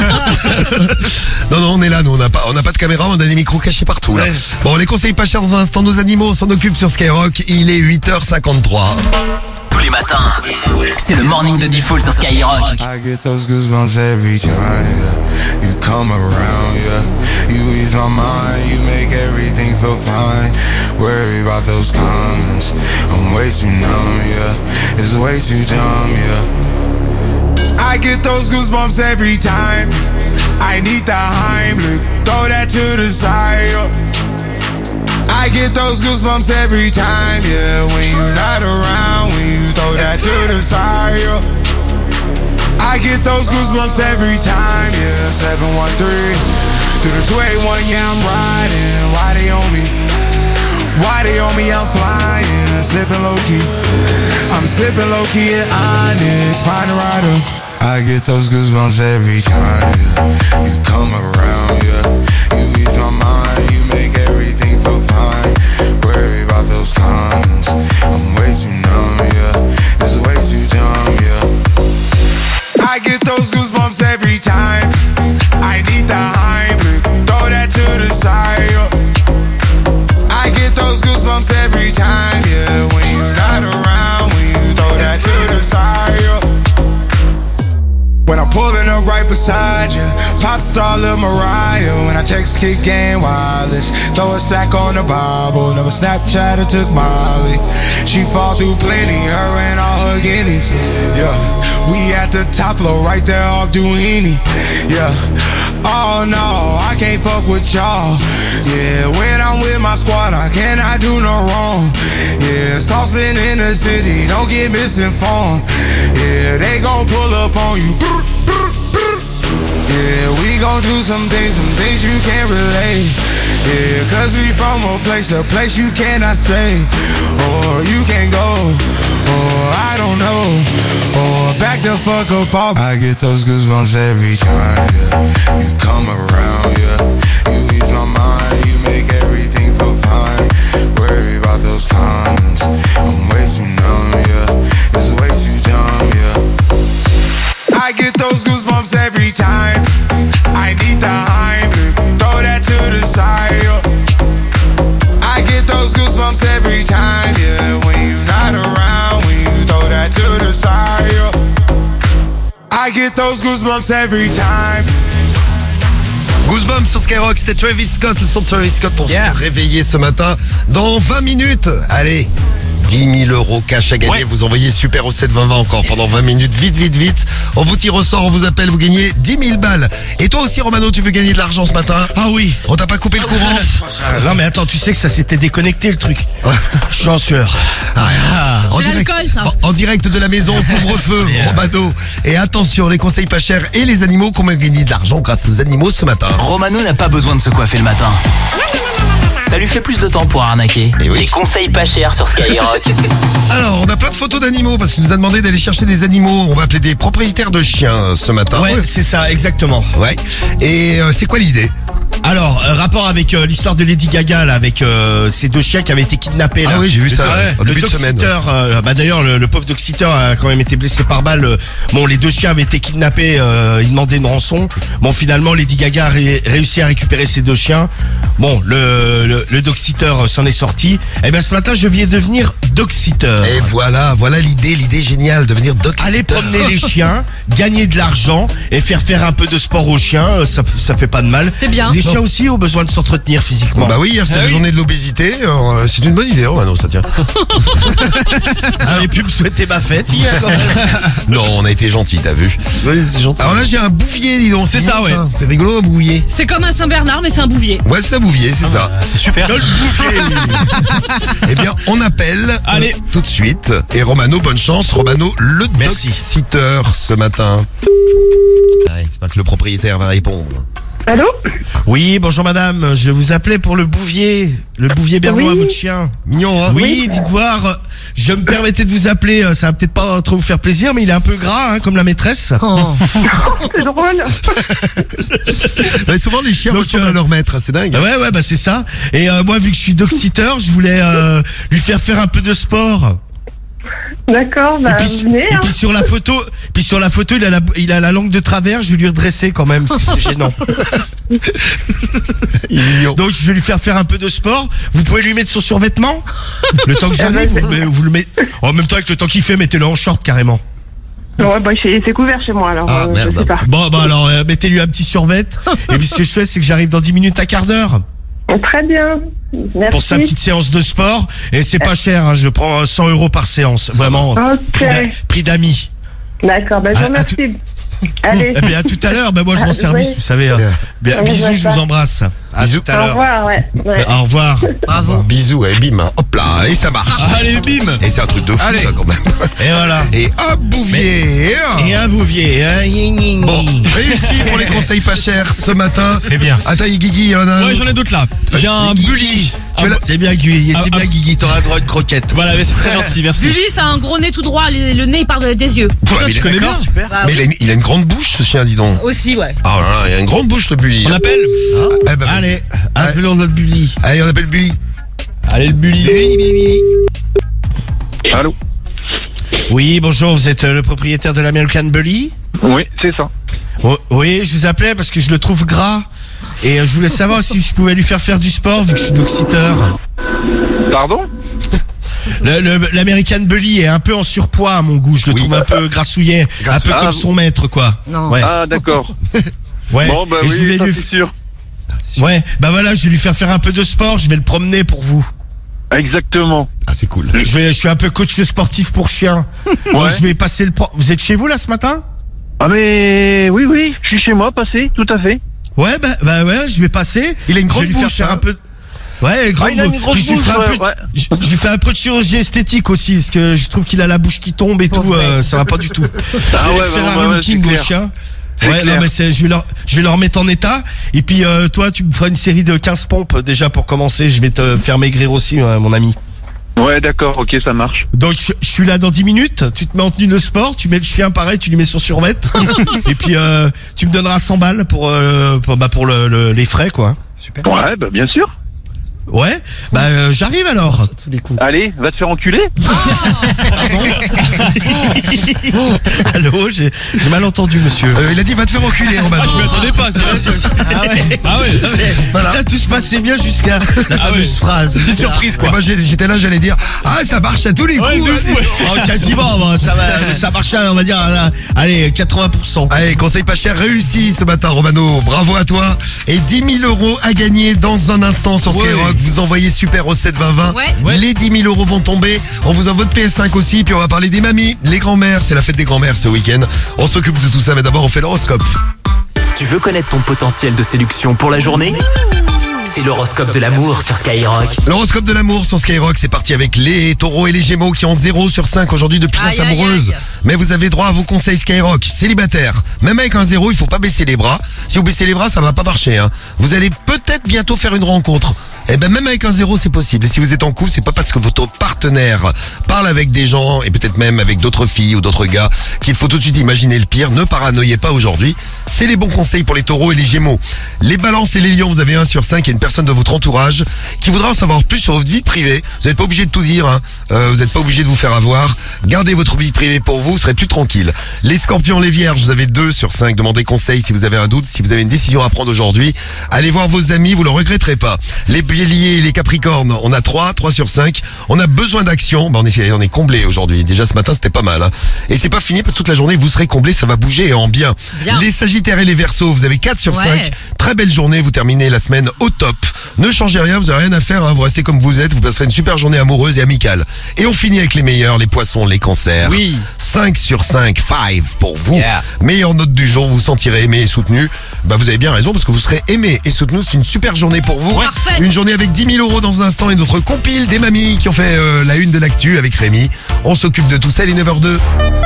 Non on est là, nous on n'a pas de caméra, on a des micros cachés partout là. Ouais. Bon, les conseils pas chers dans un instant, nos animaux, on s'en occupe sur Skyrock. Il est 8h53. Tous les matins, c'est le morning de Diffoul sur Skyrock. I get those goosebumps every time, yeah. You come around, yeah. You ease my mind, you make everything feel fine. Worry about those comments, I'm way too numb, yeah. It's way too dumb, yeah. I get those goosebumps every time. I need the Heimlich, throw that to the side, yeah. I get those goosebumps every time, yeah. When you're not around, when you throw that to the side, yeah. I get those goosebumps every time, yeah. 713 through the 281, yeah, I'm riding. Why they on me? Why they on me? I'm flying, sipping low key. I'm sipping low key at Onyx, find a rider. I get those goosebumps every time, yeah. You come around, yeah. You ease my mind, you make everything feel fine. Worry about those comments, I'm way too numb, yeah. It's way too dumb, yeah. I get those goosebumps every time. I need the Heimlich, throw that to the side, yeah. I get those goosebumps every time, yeah. When you're not around, when you throw that to the side, yeah. When I'm pulling up right beside you, pop star Lil Mariah. When I text kick game wireless, throw a stack on the Bible. Never Snapchat or took Molly. She fall through plenty, her and all her guineas. Yeah, we at the top floor, right there off Duini. Yeah, oh no, I can't fuck with y'all. Yeah, when I'm with my squad, I cannot do no wrong. Yeah, saucepan in the city, don't get misinformed. Yeah, they gon' pull up on you. Yeah, we gon' do some things you can't relate. Yeah, cause we from a place you cannot stay. Or you can't go, or I don't know. Or back the fuck up off. I get those goosebumps every time, yeah. You come around, yeah. You ease my mind, you make everything feel fine. Worry about those comments, I'm way too numb, yeah. It's way too dumb, yeah. I get those goosebumps every time. I need the Heimlich, throw that to the side, yeah. I get those goosebumps every time, yeah. When you're not around, when you throw that to the side, yeah. I get those goosebumps every time. Goosebumps sur Skyrock, c'était Travis Scott, le son de Travis Scott pour se réveiller ce matin. Dans 20 minutes, allez, 10 000 € cash à gagner. Vous envoyez super au 720 encore pendant 20 minutes. Vite. On vous tire au sort, on vous appelle, vous gagnez 10 000 balles. Et toi aussi, Romano, tu veux gagner de l'argent ce matin? Ah oui. On t'a pas coupé le courant? Non mais attends, tu sais que ça s'était déconnecté le truc. Je suis en sueur. En direct, en direct de la maison, couvre-feu, Romano. Et attention, les conseils pas chers et les animaux, qu'on va gagner de l'argent grâce aux animaux ce matin. Romano n'a pas besoin de se coiffer le matin. Ça lui fait plus de temps pour arnaquer. Les conseils pas chers sur Skyrock. Alors, on a plein de photos d'animaux parce qu'il nous a demandé d'aller chercher des animaux. On va appeler des propriétaires de chiens ce matin. Ouais, c'est ça, exactement. Ouais. Et c'est quoi l'idée? Alors, rapport avec l'histoire de Lady Gaga, là, avec ces deux chiens qui avaient été kidnappés. Là. Ah oui, j'ai vu ça en début de semaine. D'ailleurs, le pauvre Doxitter a quand même été blessé par balle. Bon, les deux chiens avaient été kidnappés, ils demandaient une rançon. Bon, finalement, Lady Gaga a réussi à récupérer ces deux chiens. Bon, le Doxitter s'en est sorti. Et bien, ce matin, je viens devenir Doxitter. Et voilà l'idée géniale, devenir Doxitter. Aller promener les chiens, gagner de l'argent et faire un peu de sport aux chiens, ça fait pas de mal. C'est bien. Les chiens aussi ont besoin de s'entretenir physiquement. Bah oui, hier c'était la journée de l'obésité. C'est une bonne idée, Romano, ça tient. Vous avez pu me souhaiter ma fête hier quand même. Non, on a été gentil, t'as vu. Oui, c'est gentil. Alors là, j'ai un bouvier, dis donc. C'est ça, ouais. C'est rigolo, un bouvier. C'est comme un Saint-Bernard, mais c'est un bouvier. Ouais, c'est un bouvier, c'est ça. C'est super. Eh bien, on appelle tout de suite. Et Romano, bonne chance. Romano, le dog-sitter ce matin. Ouais, j'espère que le propriétaire va répondre. Allô? Oui, bonjour madame, je vous appelais pour le bouvier bernois, votre chien. Mignon, hein? Oui, dites voir, je me permettais de vous appeler, ça va peut-être pas trop vous faire plaisir, mais il est un peu gras, hein, comme la maîtresse. Oh. C'est drôle. Ouais, souvent les chiens ressemblent à leur maître, c'est dingue. Ouais, bah c'est ça. Et moi, vu que je suis dog-sitter, je voulais lui faire un peu de sport. D'accord, bah venez. Et puis sur la photo, il a la langue de travers, je vais lui redresser quand même, parce que c'est gênant. Il est mignon. Donc je vais lui faire un peu de sport. Vous pouvez lui mettre son survêtement. Le temps que j'arrive, vous le mettez. En même temps, avec le temps qu'il fait, mettez-le en short carrément. Ouais, bah c'est couvert chez moi alors. Merde. Je sais pas. Bon, bah alors mettez-lui un petit survêt. Et puis ce que je fais, c'est que j'arrive dans 10 minutes à quart d'heure. Très bien. Merci. Pour sa petite séance de sport. Et c'est pas cher, hein, je prends 100 € par séance. Vraiment. Ok. Prix d'amis. D'accord, bah je vous remercie. Allez. Eh bien, à tout à l'heure. Ben, moi, je rends service, vous savez. Bisous, je vous embrasse. À tout à l'heure. Au revoir, ouais. Au revoir. Bravo. Bisous, et bim. Hop là, et ça marche. Allez, bim. Et c'est un truc de fou, ça, quand même. Et voilà. Et hop, bouvier. Et un bouvier. Bon, réussi pour les conseils pas chers ce matin. C'est bien. Attends, Guigui, il y en a un. Ouais, j'en ai d'autres là. J'ai un bully. C'est bien, Guigui. C'est bien, Guigui. T'auras droit à une croquette. Voilà, mais c'est très gentil, merci. Bully, ça a un gros nez tout droit, le nez il part des yeux. Putain, tu connais bien. Super. Bah, Mais il a une grande bouche, ce chien, dis donc. Aussi, ouais. Oh là là, il a une grande bouche, le bully. On appelle Allez, appelons notre bully. Allez, on appelle Bully. Allez, le bully. Allô? Oui, bonjour, vous êtes le propriétaire de l'American Bully? Oui, c'est ça. Oui, je vous appelais parce que je le trouve gras. Et je voulais savoir si je pouvais lui faire du sport vu que je suis dog-sitter. Pardon? L'American Bully est un peu en surpoids à mon goût. Je le trouve un peu grassouillet. Un peu comme son maître, quoi. Non. Ouais. Ah, d'accord. Ouais. Bon, bah Et oui, ça c'est sûr. Ouais, bah voilà, je vais lui faire un peu de sport. Je vais le promener pour vous. Exactement. Ah, c'est cool. Je suis un peu coach sportif pour chiens. Donc je vais passer le... Vous êtes chez vous là ce matin? Ah mais oui, je suis chez moi, passé, tout à fait. Ouais, bah ouais, je vais passer. Il a une grande je vais lui bouche, faire un peu... Ouais, grande il a une grosse Puis je lui bouche, ferai un peu, je lui fais un peu de chirurgie esthétique aussi, parce que je trouve qu'il a la bouche qui tombe et tout, ça va pas du tout. Je vais lui faire un looking au chien. Ouais, non, mais je vais le remettre en état. Et puis, toi, tu me feras une série de 15 pompes, déjà, pour commencer. Je vais te faire maigrir aussi, mon ami. Ouais, d'accord, ok, ça marche. Donc, je suis là dans 10 minutes. Tu te mets en tenue de sport, tu mets le chien pareil, tu lui mets son survêt. Et puis, tu me donneras 100 balles pour les frais, quoi. Super. Ouais, bah, bien sûr. Ouais, bah j'arrive alors. Allez, va te faire enculer. Allô, j'ai mal entendu, monsieur. Il a dit va te faire enculer, Romano. Ah, je m'y attendais pas, c'est vrai. Ah ouais. Voilà. Ça, tout se passait bien jusqu'à la fameuse phrase. Petite surprise, quoi. Moi, j'étais là, j'allais dire ah, ça marche à tous les coups. Oh, quasiment, bon, ça marchait, on va dire, allez, 80%. Allez, conseil pas cher réussi ce matin, Romano. Bravo à toi. Et 10 000 € à gagner dans un instant sur Skyrock. Vous envoyez super au 72020. Ouais. Les 10 000 € vont tomber. On vous envoie votre PS5 aussi. Puis on va parler des mamies, les grands-mères. C'est la fête des grands-mères ce week-end. On s'occupe de tout ça, mais d'abord on fait l'horoscope. Tu veux connaître ton potentiel de séduction pour la journée? C'est l'horoscope de l'amour sur Skyrock. L'horoscope de l'amour sur Skyrock, c'est parti avec les taureaux et les gémeaux qui ont 0 sur 5 aujourd'hui de puissance amoureuse. Mais vous avez droit à vos conseils Skyrock. Célibataire, même avec un 0, il faut pas baisser les bras. Si vous baissez les bras, ça va pas marcher. Hein. Vous allez peut-être bientôt faire une rencontre. Et ben même avec un 0, c'est possible. Et si vous êtes en couple, c'est pas parce que votre partenaire parle avec des gens et peut-être même avec d'autres filles ou d'autres gars qu'il faut tout de suite imaginer le pire. Ne paranoïez pas aujourd'hui. C'est les bons conseils pour les taureaux et les gémeaux. Les balances et les lions, vous avez 1 sur 5 et une personne de votre entourage qui voudra en savoir plus sur votre vie privée. Vous n'êtes pas obligé de tout dire, hein. Vous n'êtes pas obligé de vous faire avoir. Gardez votre vie privée pour vous serez plus tranquille. Les scorpions, les vierges, vous avez 2 sur 5. Demandez conseil si vous avez un doute, si vous avez une décision à prendre aujourd'hui. Allez voir vos amis, vous le regretterez pas. Les béliers et les capricornes, on a 3 sur 5. On a besoin d'action. On est comblé aujourd'hui. Déjà ce matin, c'était pas mal, hein. Et c'est pas fini parce que toute la journée, vous serez comblé, ça va bouger et en bien. Les sagittaires et les verseaux, vous avez 4 sur 5. Très belle journée, vous terminez la semaine au top. Ne changez rien, vous n'avez rien à faire, hein. Vous restez comme vous êtes, vous passerez une super journée amoureuse et amicale. Et on finit avec les meilleurs, les poissons, les cancers. 5 sur 5, 5 pour vous. Meilleure note du jour, vous vous sentirez aimé et soutenu. Vous avez bien raison parce que vous serez aimé et soutenu. C'est une super journée pour vous. Une journée avec 10 000 € dans un instant et notre compile des mamies qui ont fait la une de l'actu avec Rémi. On s'occupe de tout ça, il est 9h02.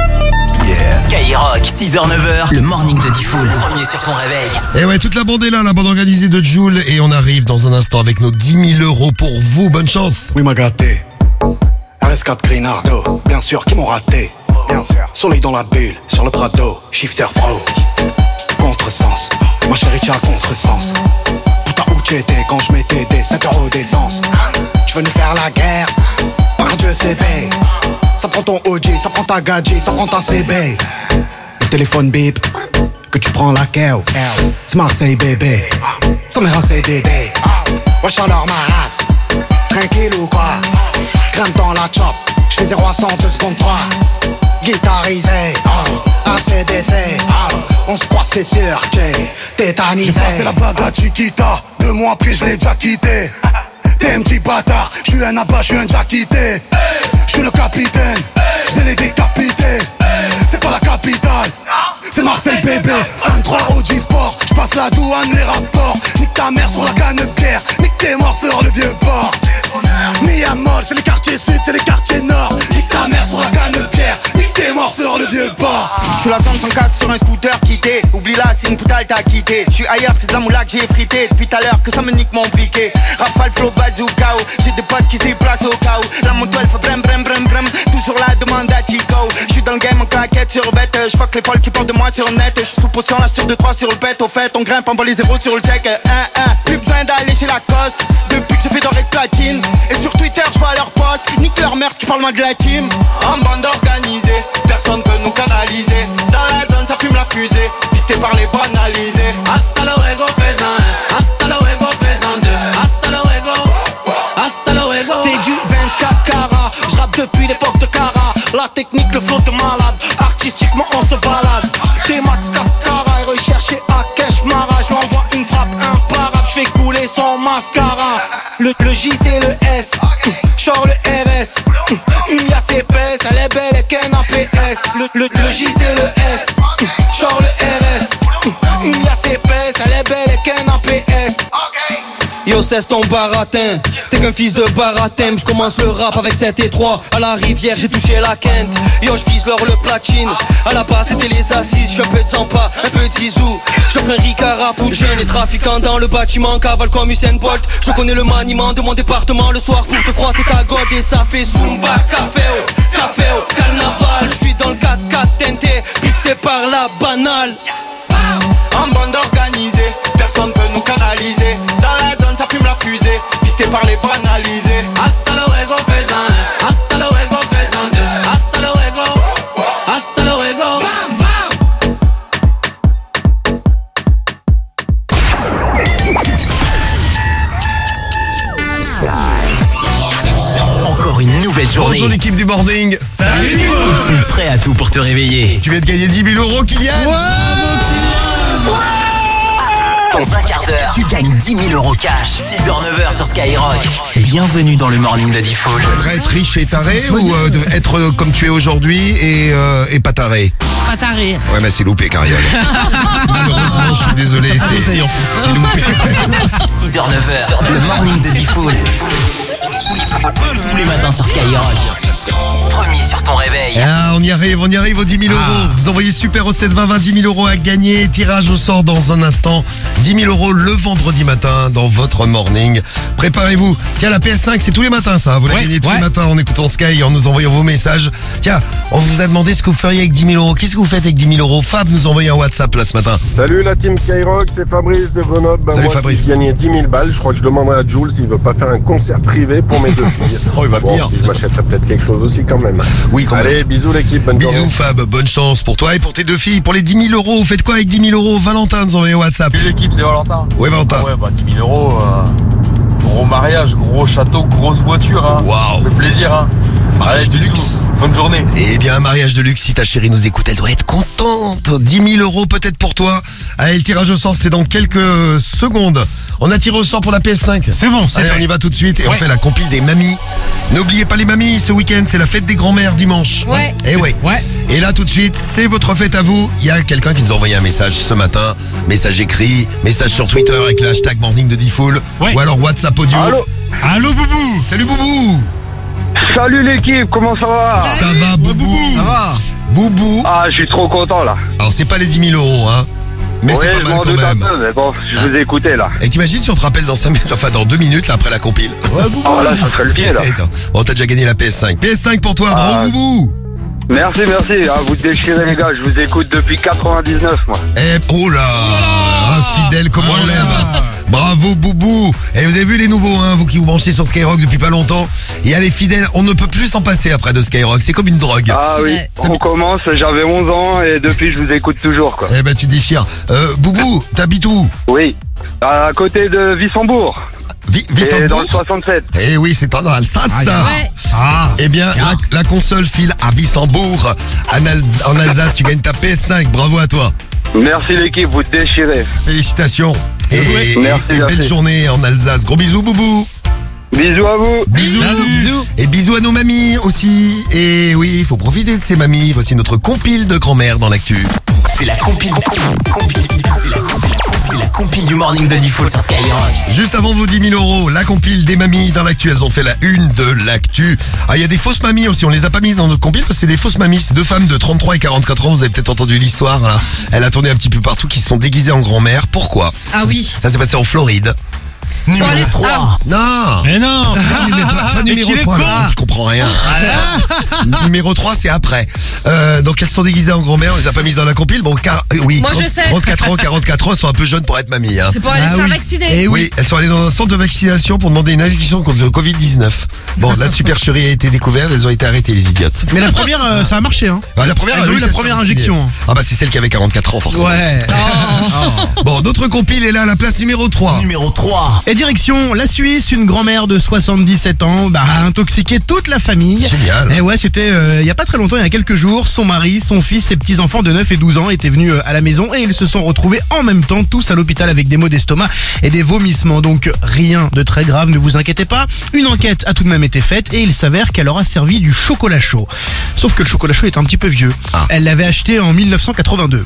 Skyrock, 6h-9h, le morning de Diffoul. Premier sur ton réveil. Et ouais, toute la bande est là, la bande organisée de Jul. Et on arrive dans un instant avec nos 10 000 € pour vous. Bonne chance. Oui, m'a gâté. RS4 Grinardo, bien sûr qu'ils m'ont raté. Bien sûr. Soleil dans la bulle, sur le Prado, shifter pro. Contresens, ma chérie, tu as contresens. Putain, où tu étais quand je mettais des 7 € d'essence? Tu veux nous faire la guerre? Par Dieu, c'est bé. Ça prend ton OG, ça prend ta gadget, ça prend ta CB. Le téléphone bip, que tu prends la KO. C'est Marseille bébé, ça m'est rincé Dédé. Wesh alors ma race, tranquille ou quoi? Grimpe dans la chop, j'fais 0 à 100 2 secondes 3. Guitarisé, ACDC, on se croise c'est sûr, j'ai tétanisé. J'ai passé la bague à Chiquita, 2 mois après je l'ai déjà quitté. T'es un petit bâtard, j'suis un abat, j'suis un déjà quitté. J'suis le capitaine, j'vais les décapiter. C'est pas la capitale, c'est Marseille bébé. 1-3 OG Sport, j'passe la douane, les rapports. Nique ta mère sur la canne de pierre, nique tes morts sur le vieux port. Miamol, c'est les quartiers sud, c'est les quartiers nord. Nique ta mère sur la canne de pierre, nique tes morts sur le vieux port. J'suis la zone sans casse sur un scooter quitté. Oublie-la, c'est une pute, elle t'a quitté. J'suis ailleurs, c'est de la moula que j'ai frité. Depuis tout à l'heure que ça me nique mon briquet. Rafale, flow, bazooka. J'ai des potes qui se déplacent au cas où. La moto elle fait brem brem brem brem. Toujours la demande à Tico. J'suis dans le game en claquette sur bête. J'fuck les folles qui parlent de moi sur le net. J'suis sous potion, là j'tire 2-3 sur le pet. Au fait, on grimpe, envoie les zéros sur le check. Plus besoin d'aller chez Lacoste. Depuis que je fais doré de platine. Et sur Twitter, j'vois leur post. Nique leur mère, ce qui parle moins de la team. En bande organisée, personne peut nous canaliser. Dans la zone, ça fume la fusée. Pisté par les banalisés. Hasta luego, fais un. Hasta luego, fais un 2. Hasta luego. Hasta luego. C'est du 24 carats. J'rappe depuis l'époque de Cara. La technique, le flow de malade. Artistiquement, on se balade. T-Max, Cascara. Et recherché à Kesh Mara. J'l'envoie une frappe imparable. J'fais couler son mascara. Le J, c'est le S. Genre le RS. Une liasse épaisse. Elle est belle et qu'un APS. Le J, c'est le S. Genre le RS. Une liasse épaisse. Elle est belle et qu'un APS. Yo cesse ton baratin, t'es qu'un fils de baratin. J'commence le rap avec 7 et 3. À la rivière j'ai touché la quinte. Yo j'vise l'or le platine. À la base c'était les assises. J'suis un peu de Zampa, un peu de Zizou. J'offre un Ricard à Poutine. Les trafiquants dans le bâtiment cavale comme Usain Bolt. Je connais le maniement de mon département. Le soir pour te froisser ta god et ça fait Zumba. Caféo, carnaval. J'suis dans le 4x4 tenté, pisté par la banale. En bande organisée, personne peut nous canaliser. Dans la zone, ça fume la fusée. Pisté par les banalisés. Hasta luego, fais un. Hasta luego, fais un 2. Hasta luego. Hasta luego. Encore une nouvelle journée. Bonjour l'équipe du morning. Salut. Ils sont prêts à tout pour te réveiller. Tu viens de gagner 10 000 €, Kylian. Dans un quart d'heure, tu gagnes 10 000 € cash. 6h-9h sur Skyrock. Bienvenue dans le morning de Diffoul. Tu devrais être riche et taré ou être comme tu es aujourd'hui et pas taré? Pas taré. Ouais, mais c'est loupé, Cariole. Malheureusement, je suis désolé, c'est loupé. 6h-9h, le morning de Diffoul. Tous les matins sur Skyrock. Premier sur ton réveil. Ah, on y arrive aux 10 000 euros. Vous envoyez super au 7 20 20, 10 000 euros à gagner. Tirage au sort dans un instant. 10 000 euros le vendredi matin dans votre morning. Préparez-vous. Tiens, la PS5, c'est tous les matins ça. Vous la gagnez tous les matins en écoutant Sky, en nous envoyant vos messages. Tiens, on vous a demandé ce que vous feriez avec 10 000 euros. Qu'est-ce que vous faites avec 10 000 euros? Fab nous a envoyé un WhatsApp là ce matin. Salut la team Skyrock, c'est Fabrice de Grenoble. Salut moi, Fabrice. si je gagnais 10 000 balles, je crois que je demanderais à Jules s'il veut pas faire un concert privé pour mes deux filles. Oh, il va venir. Puis je m'achèterais peut-être quelque chose aussi quand même. Oui, quand Allez, même. bisous l'équipe, bonne journée. Bisous Fab, bonne chance pour toi et pour tes deux filles. Pour les 10 000 euros, vous faites quoi avec 10 000 euros? Valentin nous a envoyé un WhatsApp. Salut l'équipe, c'est Valentin. Oui, Valentin. Ah ouais, bah 10 000 euros, gros mariage, gros château, grosse voiture. Hein. Waouh. Ça fait plaisir. Hein. Mariage de luxe. Bonne journée. Eh bien, un mariage de luxe, si ta chérie nous écoute, elle doit être contente. 10 000 euros peut-être pour toi. Allez, le tirage au sort, c'est dans quelques secondes. On a tiré au sort pour la PS5. C'est bon, c'est Allez, fait. on y va tout de suite et on fait la compile des mamies. N'oubliez pas les mamies, ce week-end, c'est la fête des grands-mères dimanche. Ouais. Et ouais. Et là, tout de suite, c'est votre fête à vous. Il y a quelqu'un qui nous a envoyé un message ce matin. Message écrit, message sur Twitter avec le hashtag Morning de Diffoul. Ou alors WhatsApp audio. Allô Boubou. Salut Boubou. Salut l'équipe, comment ça va? Ça va Boubou. Ça va. Boubou. Ah, je suis trop content là. Alors, c'est pas les 10 000 euros, hein. Mais ouais, c'est pas je mal m'en quand doute un même. peu, mais bon, je vous ai écouté là. Et t'imagines si on te rappelle dans 5 minutes, enfin dans 2 minutes là après la compile. Oh là, ça serait le pied là. Bon, t'as déjà gagné la PS5. PS5 pour toi, bravo Boubou. Merci, merci. Ah, vous déchirez les gars, je vous écoute depuis 99 moi. Eh, oh là, un fidèle comme on l'aime. Bravo Boubou. Et vous avez vu les nouveaux, hein, vous qui vous branchez sur Skyrock depuis pas longtemps. Il y a les fidèles, on ne peut plus s'en passer après de Skyrock, c'est comme une drogue. Ah oui, on commence, j'avais 11 ans et depuis je vous écoute toujours quoi. Eh ben tu déchires. Boubou, t'habites où? Oui, à côté de Wissembourg. Wissembourg. Et dans le 67. Eh oui, c'est en Alsace. Eh bien, la console file à Wissembourg. En Alsace, tu gagnes ta PS5. Bravo à toi. Merci l'équipe, vous déchirez. Félicitations. Et Merci, belle journée en Alsace. Gros bisous, Boubou. Bisous à vous. Bisous. Et bisous à nos mamies aussi. Et oui, il faut profiter de ces mamies. Voici notre compile de grand-mère dans l'actu. C'est la compile du morning de Diffoul sur Skyrock. Juste avant vos 10 000 euros, la compile des mamies dans l'actu. Elles ont fait la une de l'actu. Ah, il y a des fausses mamies aussi. On les a pas mises dans notre compile parce que c'est des fausses mamies. C'est deux femmes de 33 et 44 ans. Vous avez peut-être entendu l'histoire. Là. Elle a tourné un petit peu partout qui se sont déguisées en grand-mère. Pourquoi? Ah oui. Ça s'est passé en Floride. Numéro 3. Non. Mais non. Pas numéro 3. Là, tu comprends rien. Numéro 3, c'est après. Donc elles sont déguisées en grand-mère. On les a pas mises dans la compile. Bon, oui. Moi, je sais. 34 ans, 44 ans, elles sont un peu jeunes pour être mamie. Hein. C'est pour aller se faire vacciner. Oui, elles sont allées dans un centre de vaccination pour demander une injection contre le Covid-19. Bon, la supercherie a été découverte. Elles ont été arrêtées, les idiotes. Mais la première, ça a marché, hein. La première, elles ont eu la première injection. Ah bah c'est celle qui avait 44 ans, forcément. Ouais. Bon, notre compile est là à la place numéro 3. Numéro 3. Et direction la Suisse, une grand-mère de 77 ans a intoxiqué toute la famille. Génial. Et ouais, c'était il y a pas très longtemps, il y a quelques jours, son mari, son fils, ses petits-enfants de 9 et 12 ans étaient venus à la maison et ils se sont retrouvés en même temps tous à l'hôpital avec des maux d'estomac et des vomissements. Donc rien de très grave, ne vous inquiétez pas. Une enquête a tout de même été faite et il s'avère qu'elle aura servi du chocolat chaud. Sauf que le chocolat chaud est un petit peu vieux. Elle l'avait acheté en 1982.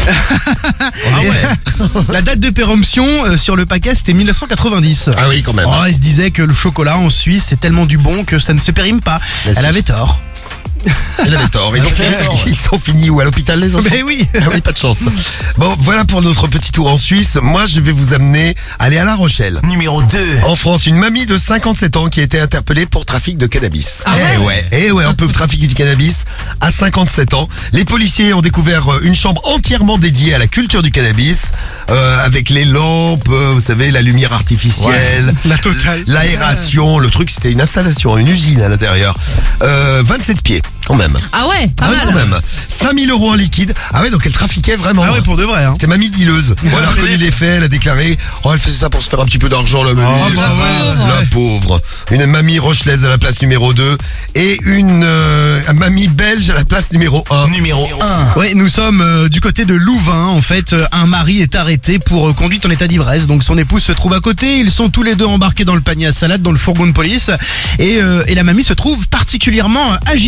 La date de péremption sur le paquet c'était 1990. Ah oui, quand même. Elle se disait que le chocolat en Suisse c'est tellement du bon que ça ne se périme pas. Elle avait tort. Elle avait tort. Ils sont finis où? À l'hôpital, les enfants? Mais oui. Ah oui, pas de chance. Bon, voilà pour notre petit tour en Suisse. Moi, je vais vous amener aller à La Rochelle. Numéro 2. En France, une mamie de 57 ans qui a été interpellée pour trafic de cannabis. Eh ouais, on peut trafiquer du cannabis à 57 ans. Les policiers ont découvert une chambre entièrement dédiée à la culture du cannabis, avec les lampes, vous savez, la lumière artificielle, la totale, l'aération. Le truc, c'était une installation, une usine à l'intérieur. 27 pieds. Quand même. Ah ouais, pas mal. Quand même. 5 000 euros en liquide. Ah ouais, donc elle trafiquait vraiment. Ah ouais, pour de vrai. Hein. C'était mamie dealeuse. Bon, elle a reconnu les faits, elle a déclaré. Oh, elle faisait ça pour se faire un petit peu d'argent, la mamie. La pauvre. Une mamie rochelaise à la place numéro 2 et une mamie belge à la place numéro 1. Numéro 1. Oui, nous sommes du côté de Louvain. En fait, un mari est arrêté pour conduite en état d'ivresse. Donc son épouse se trouve à côté. Ils sont tous les deux embarqués dans le panier à salade, dans le fourgon de police. Et la mamie se trouve particulièrement agitée.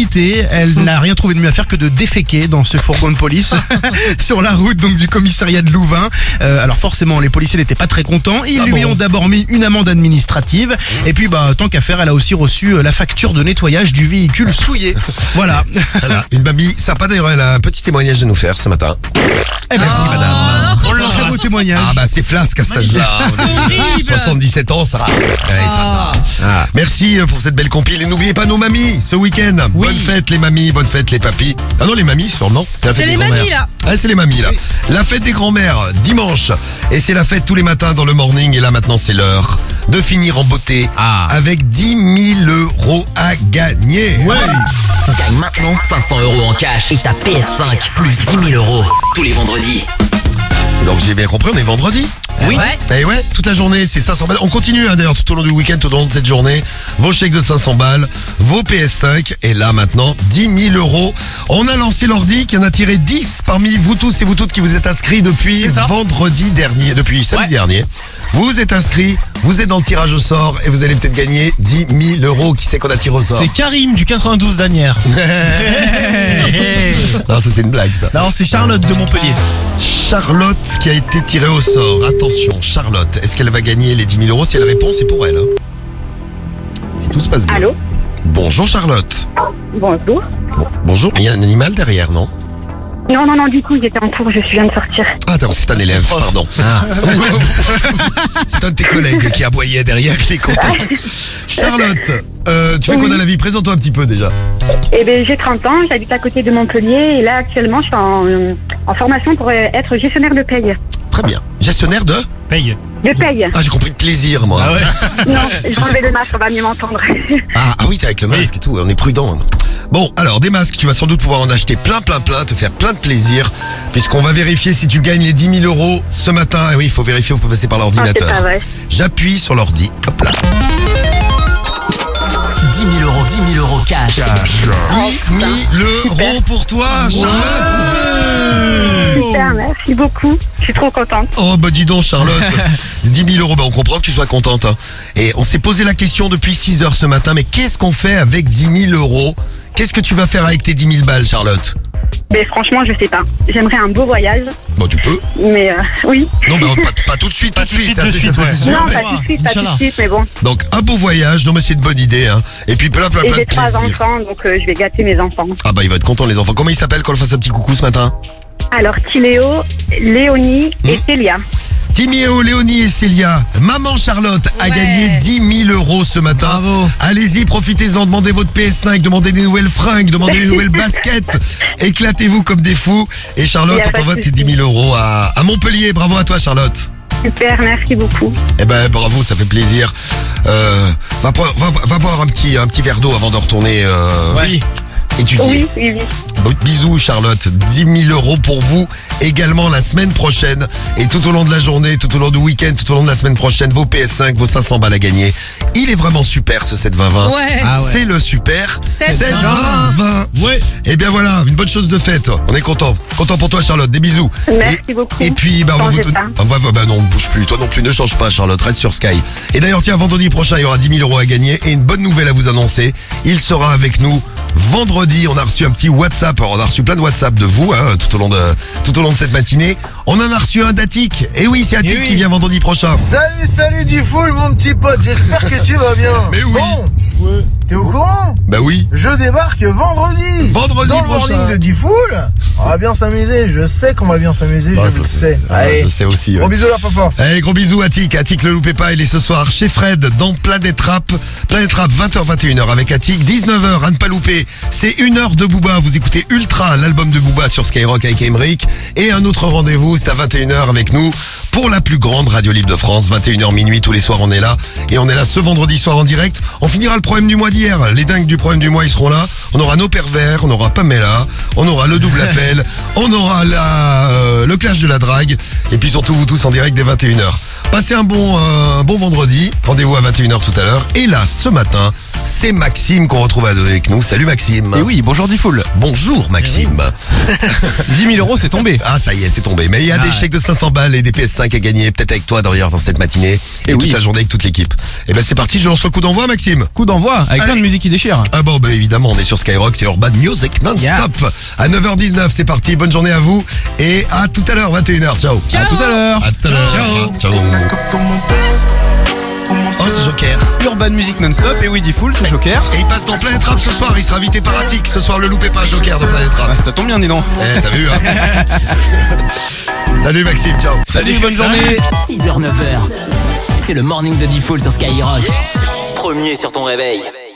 elle n'a rien trouvé de mieux à faire que de déféquer dans ce fourgon de police sur la route donc du commissariat de Louvain. Alors forcément, les policiers n'étaient pas très contents. Ils lui ont d'abord mis une amende administrative. Et puis, tant qu'à faire, elle a aussi reçu la facture de nettoyage du véhicule souillé. Voilà. Voilà, une mamie sympa d'ailleurs, elle a un petit témoignage à nous faire ce matin. Merci madame. On l'a très beau témoignage. Ah bah c'est flasque à cet âge-là. 77 ans, ça. Ça. Merci pour cette belle compile. Et n'oubliez pas nos mamies ce week-end. Bonne fête les mamies, bonne fête les papis. Ah non, les mamies, c'est non. C'est les mamies là. Ah, c'est les mamies là. La fête des grands-mères dimanche. Et c'est la fête tous les matins dans le morning. Et là maintenant c'est l'heure de finir en beauté avec 10 000 € à gagner. Gagne maintenant 500 € en cash et ta PS5 plus 10 000 € tous les vendredis. Donc j'ai bien compris, on est vendredi. Oui. Et ouais, toute la journée, c'est 500 balles. On continue d'ailleurs tout au long du week-end, tout au long de cette journée. Vos chèques de 500 balles, vos PS5. Et là maintenant, 10 000 €. On a lancé l'ordi qui en a tiré 10 parmi vous tous et vous toutes qui vous êtes inscrits depuis vendredi dernier, depuis samedi dernier. Vous êtes inscrits, vous êtes dans le tirage au sort et vous allez peut-être gagner 10 000 €. Qui c'est qu'on a tiré au sort? C'est Karim du 92 d'Anières. Non, ça c'est une blague ça. Non, c'est Charlotte de Montpellier. Charlotte qui a été tirée au sort. Attention, Charlotte, est-ce qu'elle va gagner les 10 000 €? Si elle répond, c'est pour elle. Si tout se passe bien. Allô? Bonjour Charlotte. Bonjour. Bonjour, il y a un animal derrière, non? Non, du coup, j'étais en cours, je viens de sortir. Ah, attends, c'est un élève, pardon. C'est un de tes collègues qui aboyait derrière, qui est content. Charlotte, tu fais quoi dans la vie? Présente-toi un petit peu déjà. Eh bien, j'ai 30 ans, j'habite à côté de Montpellier et là, actuellement, je suis en formation pour être gestionnaire de paye. Très bien. Gestionnaire de paye. De paye. Ah, j'ai compris de plaisir, moi. Ah ouais. Non, je vais enlever le masque, on va mieux m'entendre. Ah oui, t'es avec le masque et tout, on est prudent. Bon, alors, des masques, tu vas sans doute pouvoir en acheter plein, te faire plein de plaisir, puisqu'on va vérifier si tu gagnes les 10 000 € ce matin. Et oui, il faut vérifier, on peut passer par l'ordinateur. Ah, c'est pas vrai. J'appuie sur l'ordi, hop là. 10 000 € cash. 10 000 € pour toi, Charlotte. Super, merci beaucoup. Je suis trop contente. Oh bah dis donc Charlotte. 10 000 €, bah on comprend que tu sois contente. Hein. Et on s'est posé la question depuis 6 heures ce matin, mais qu'est-ce qu'on fait avec 10 000 €? Qu'est-ce que tu vas faire avec tes 10 000 balles, Charlotte? Mais franchement, je sais pas. J'aimerais un beau voyage. Bon, tu peux. Mais oui. Non, mais pas tout de suite, Non, pas tout de suite, mais bon. Donc un beau voyage, non mais c'est une bonne idée. Hein. Et puis plein de Et j'ai plaisir. 3 enfants, donc je vais gâter mes enfants. Ah bah il va être content les enfants. Comment ils s'appellent qu'on le fasse un petit coucou ce matin? Alors, Tiléo, Léonie et Célia. Timéo, Léonie et Célia, maman Charlotte a gagné 10 000 € ce matin. Bravo. Allez-y, profitez-en, demandez votre PS5, demandez des nouvelles fringues, demandez des nouvelles baskets. Éclatez-vous comme des fous. Et Charlotte, on t'envoie tes 10 000 € à Montpellier. Bravo à toi Charlotte. Super, merci beaucoup. Eh ben bravo, ça fait plaisir. Va boire un petit verre d'eau avant de retourner étudier. Oui. Bisous Charlotte, 10 000 € pour vous également la semaine prochaine. Et tout au long de la journée, tout au long du week-end, tout au long de la semaine prochaine, vos PS5, vos 500 balles à gagner. Il est vraiment super ce 7-20-20. Ouais. C'est le super 7-20-20. Ouais. Et bien voilà, une bonne chose de faite. On est content. Content pour toi Charlotte, des bisous. Merci beaucoup. Et puis non, bouge plus. Toi non plus, ne change pas Charlotte, reste sur Sky. Et d'ailleurs tiens, vendredi prochain, il y aura 10 000 € à gagner. Et une bonne nouvelle à vous annoncer. Il sera avec nous vendredi. On a reçu un petit WhatsApp. Alors, on a reçu plein de WhatsApp de vous tout au long de cette matinée. On en a reçu un d'Attic. Et oui, c'est Attic qui vient vendredi prochain. Salut D-Fool mon petit pote, j'espère que tu vas bien. Mais oui. Bon, t'es au courant? Bah oui. Je débarque vendredi. Vendredi dans prochain. Le morning de D-Fool. On va bien s'amuser, je sais qu'on va bien s'amuser, je le sais. Allez, je sais aussi. Gros bisous la papa. Allez, gros bisous Attic. Attic, le loupez pas, il est ce soir chez Fred dans Planète Rap. Planète Rap 20h-21h avec Attic. 19h à ne pas louper. C'est 1 heure de Booba. Vous écoutez Ultra, l'album de Booba sur Skyrock avec Emric. Et un autre rendez-vous, c'est à 21h avec nous pour la plus grande radio libre de France. 21h minuit, tous les soirs on est là. Et on est là ce vendredi soir en direct. On finira le problème du mois d'hier. Les dingues du problème du mois, ils seront là. On aura nos pervers, on aura Pamela, on aura le double appel, on aura le clash de la drague. Et puis surtout vous tous en direct dès 21h. Passez un bon vendredi. Rendez-vous à 21h tout à l'heure. Et là, ce matin, C'est Maxime qu'on retrouve avec nous. Salut Maxime. Et oui, bonjour Diffoul. Bonjour Maxime. 10 000 euros, c'est tombé. Ah ça y est, c'est tombé. Mais il y a des chèques de 500 balles et des PS5 à gagner, peut-être avec toi d'ailleurs dans cette matinée et toute la journée avec toute l'équipe. Et ben c'est parti, je lance le coup d'envoi Maxime. Coup d'envoi avec plein de musique qui déchire. Ah bon bah évidemment, on est sur Skyrock, c'est Urban Music non-stop. À 9h19, c'est parti, bonne journée à vous et à tout à l'heure, 21h, ciao. À tout à l'heure. À tout à l'heure. Ciao. Oh c'est Joker. Urban Music non-stop et oui Diffoul, c'est Joker. Et il passe dans Planète Rap ce soir, il sera invité par Attic. Ce soir le loupez pas, Joker de Planète Rap. Ça tombe bien dis donc. T'as vu hein. Salut Maxime, ciao. Salut, bonne journée. 6h, 9h. C'est le morning de Diffoul sur Skyrock. Premier sur ton réveil.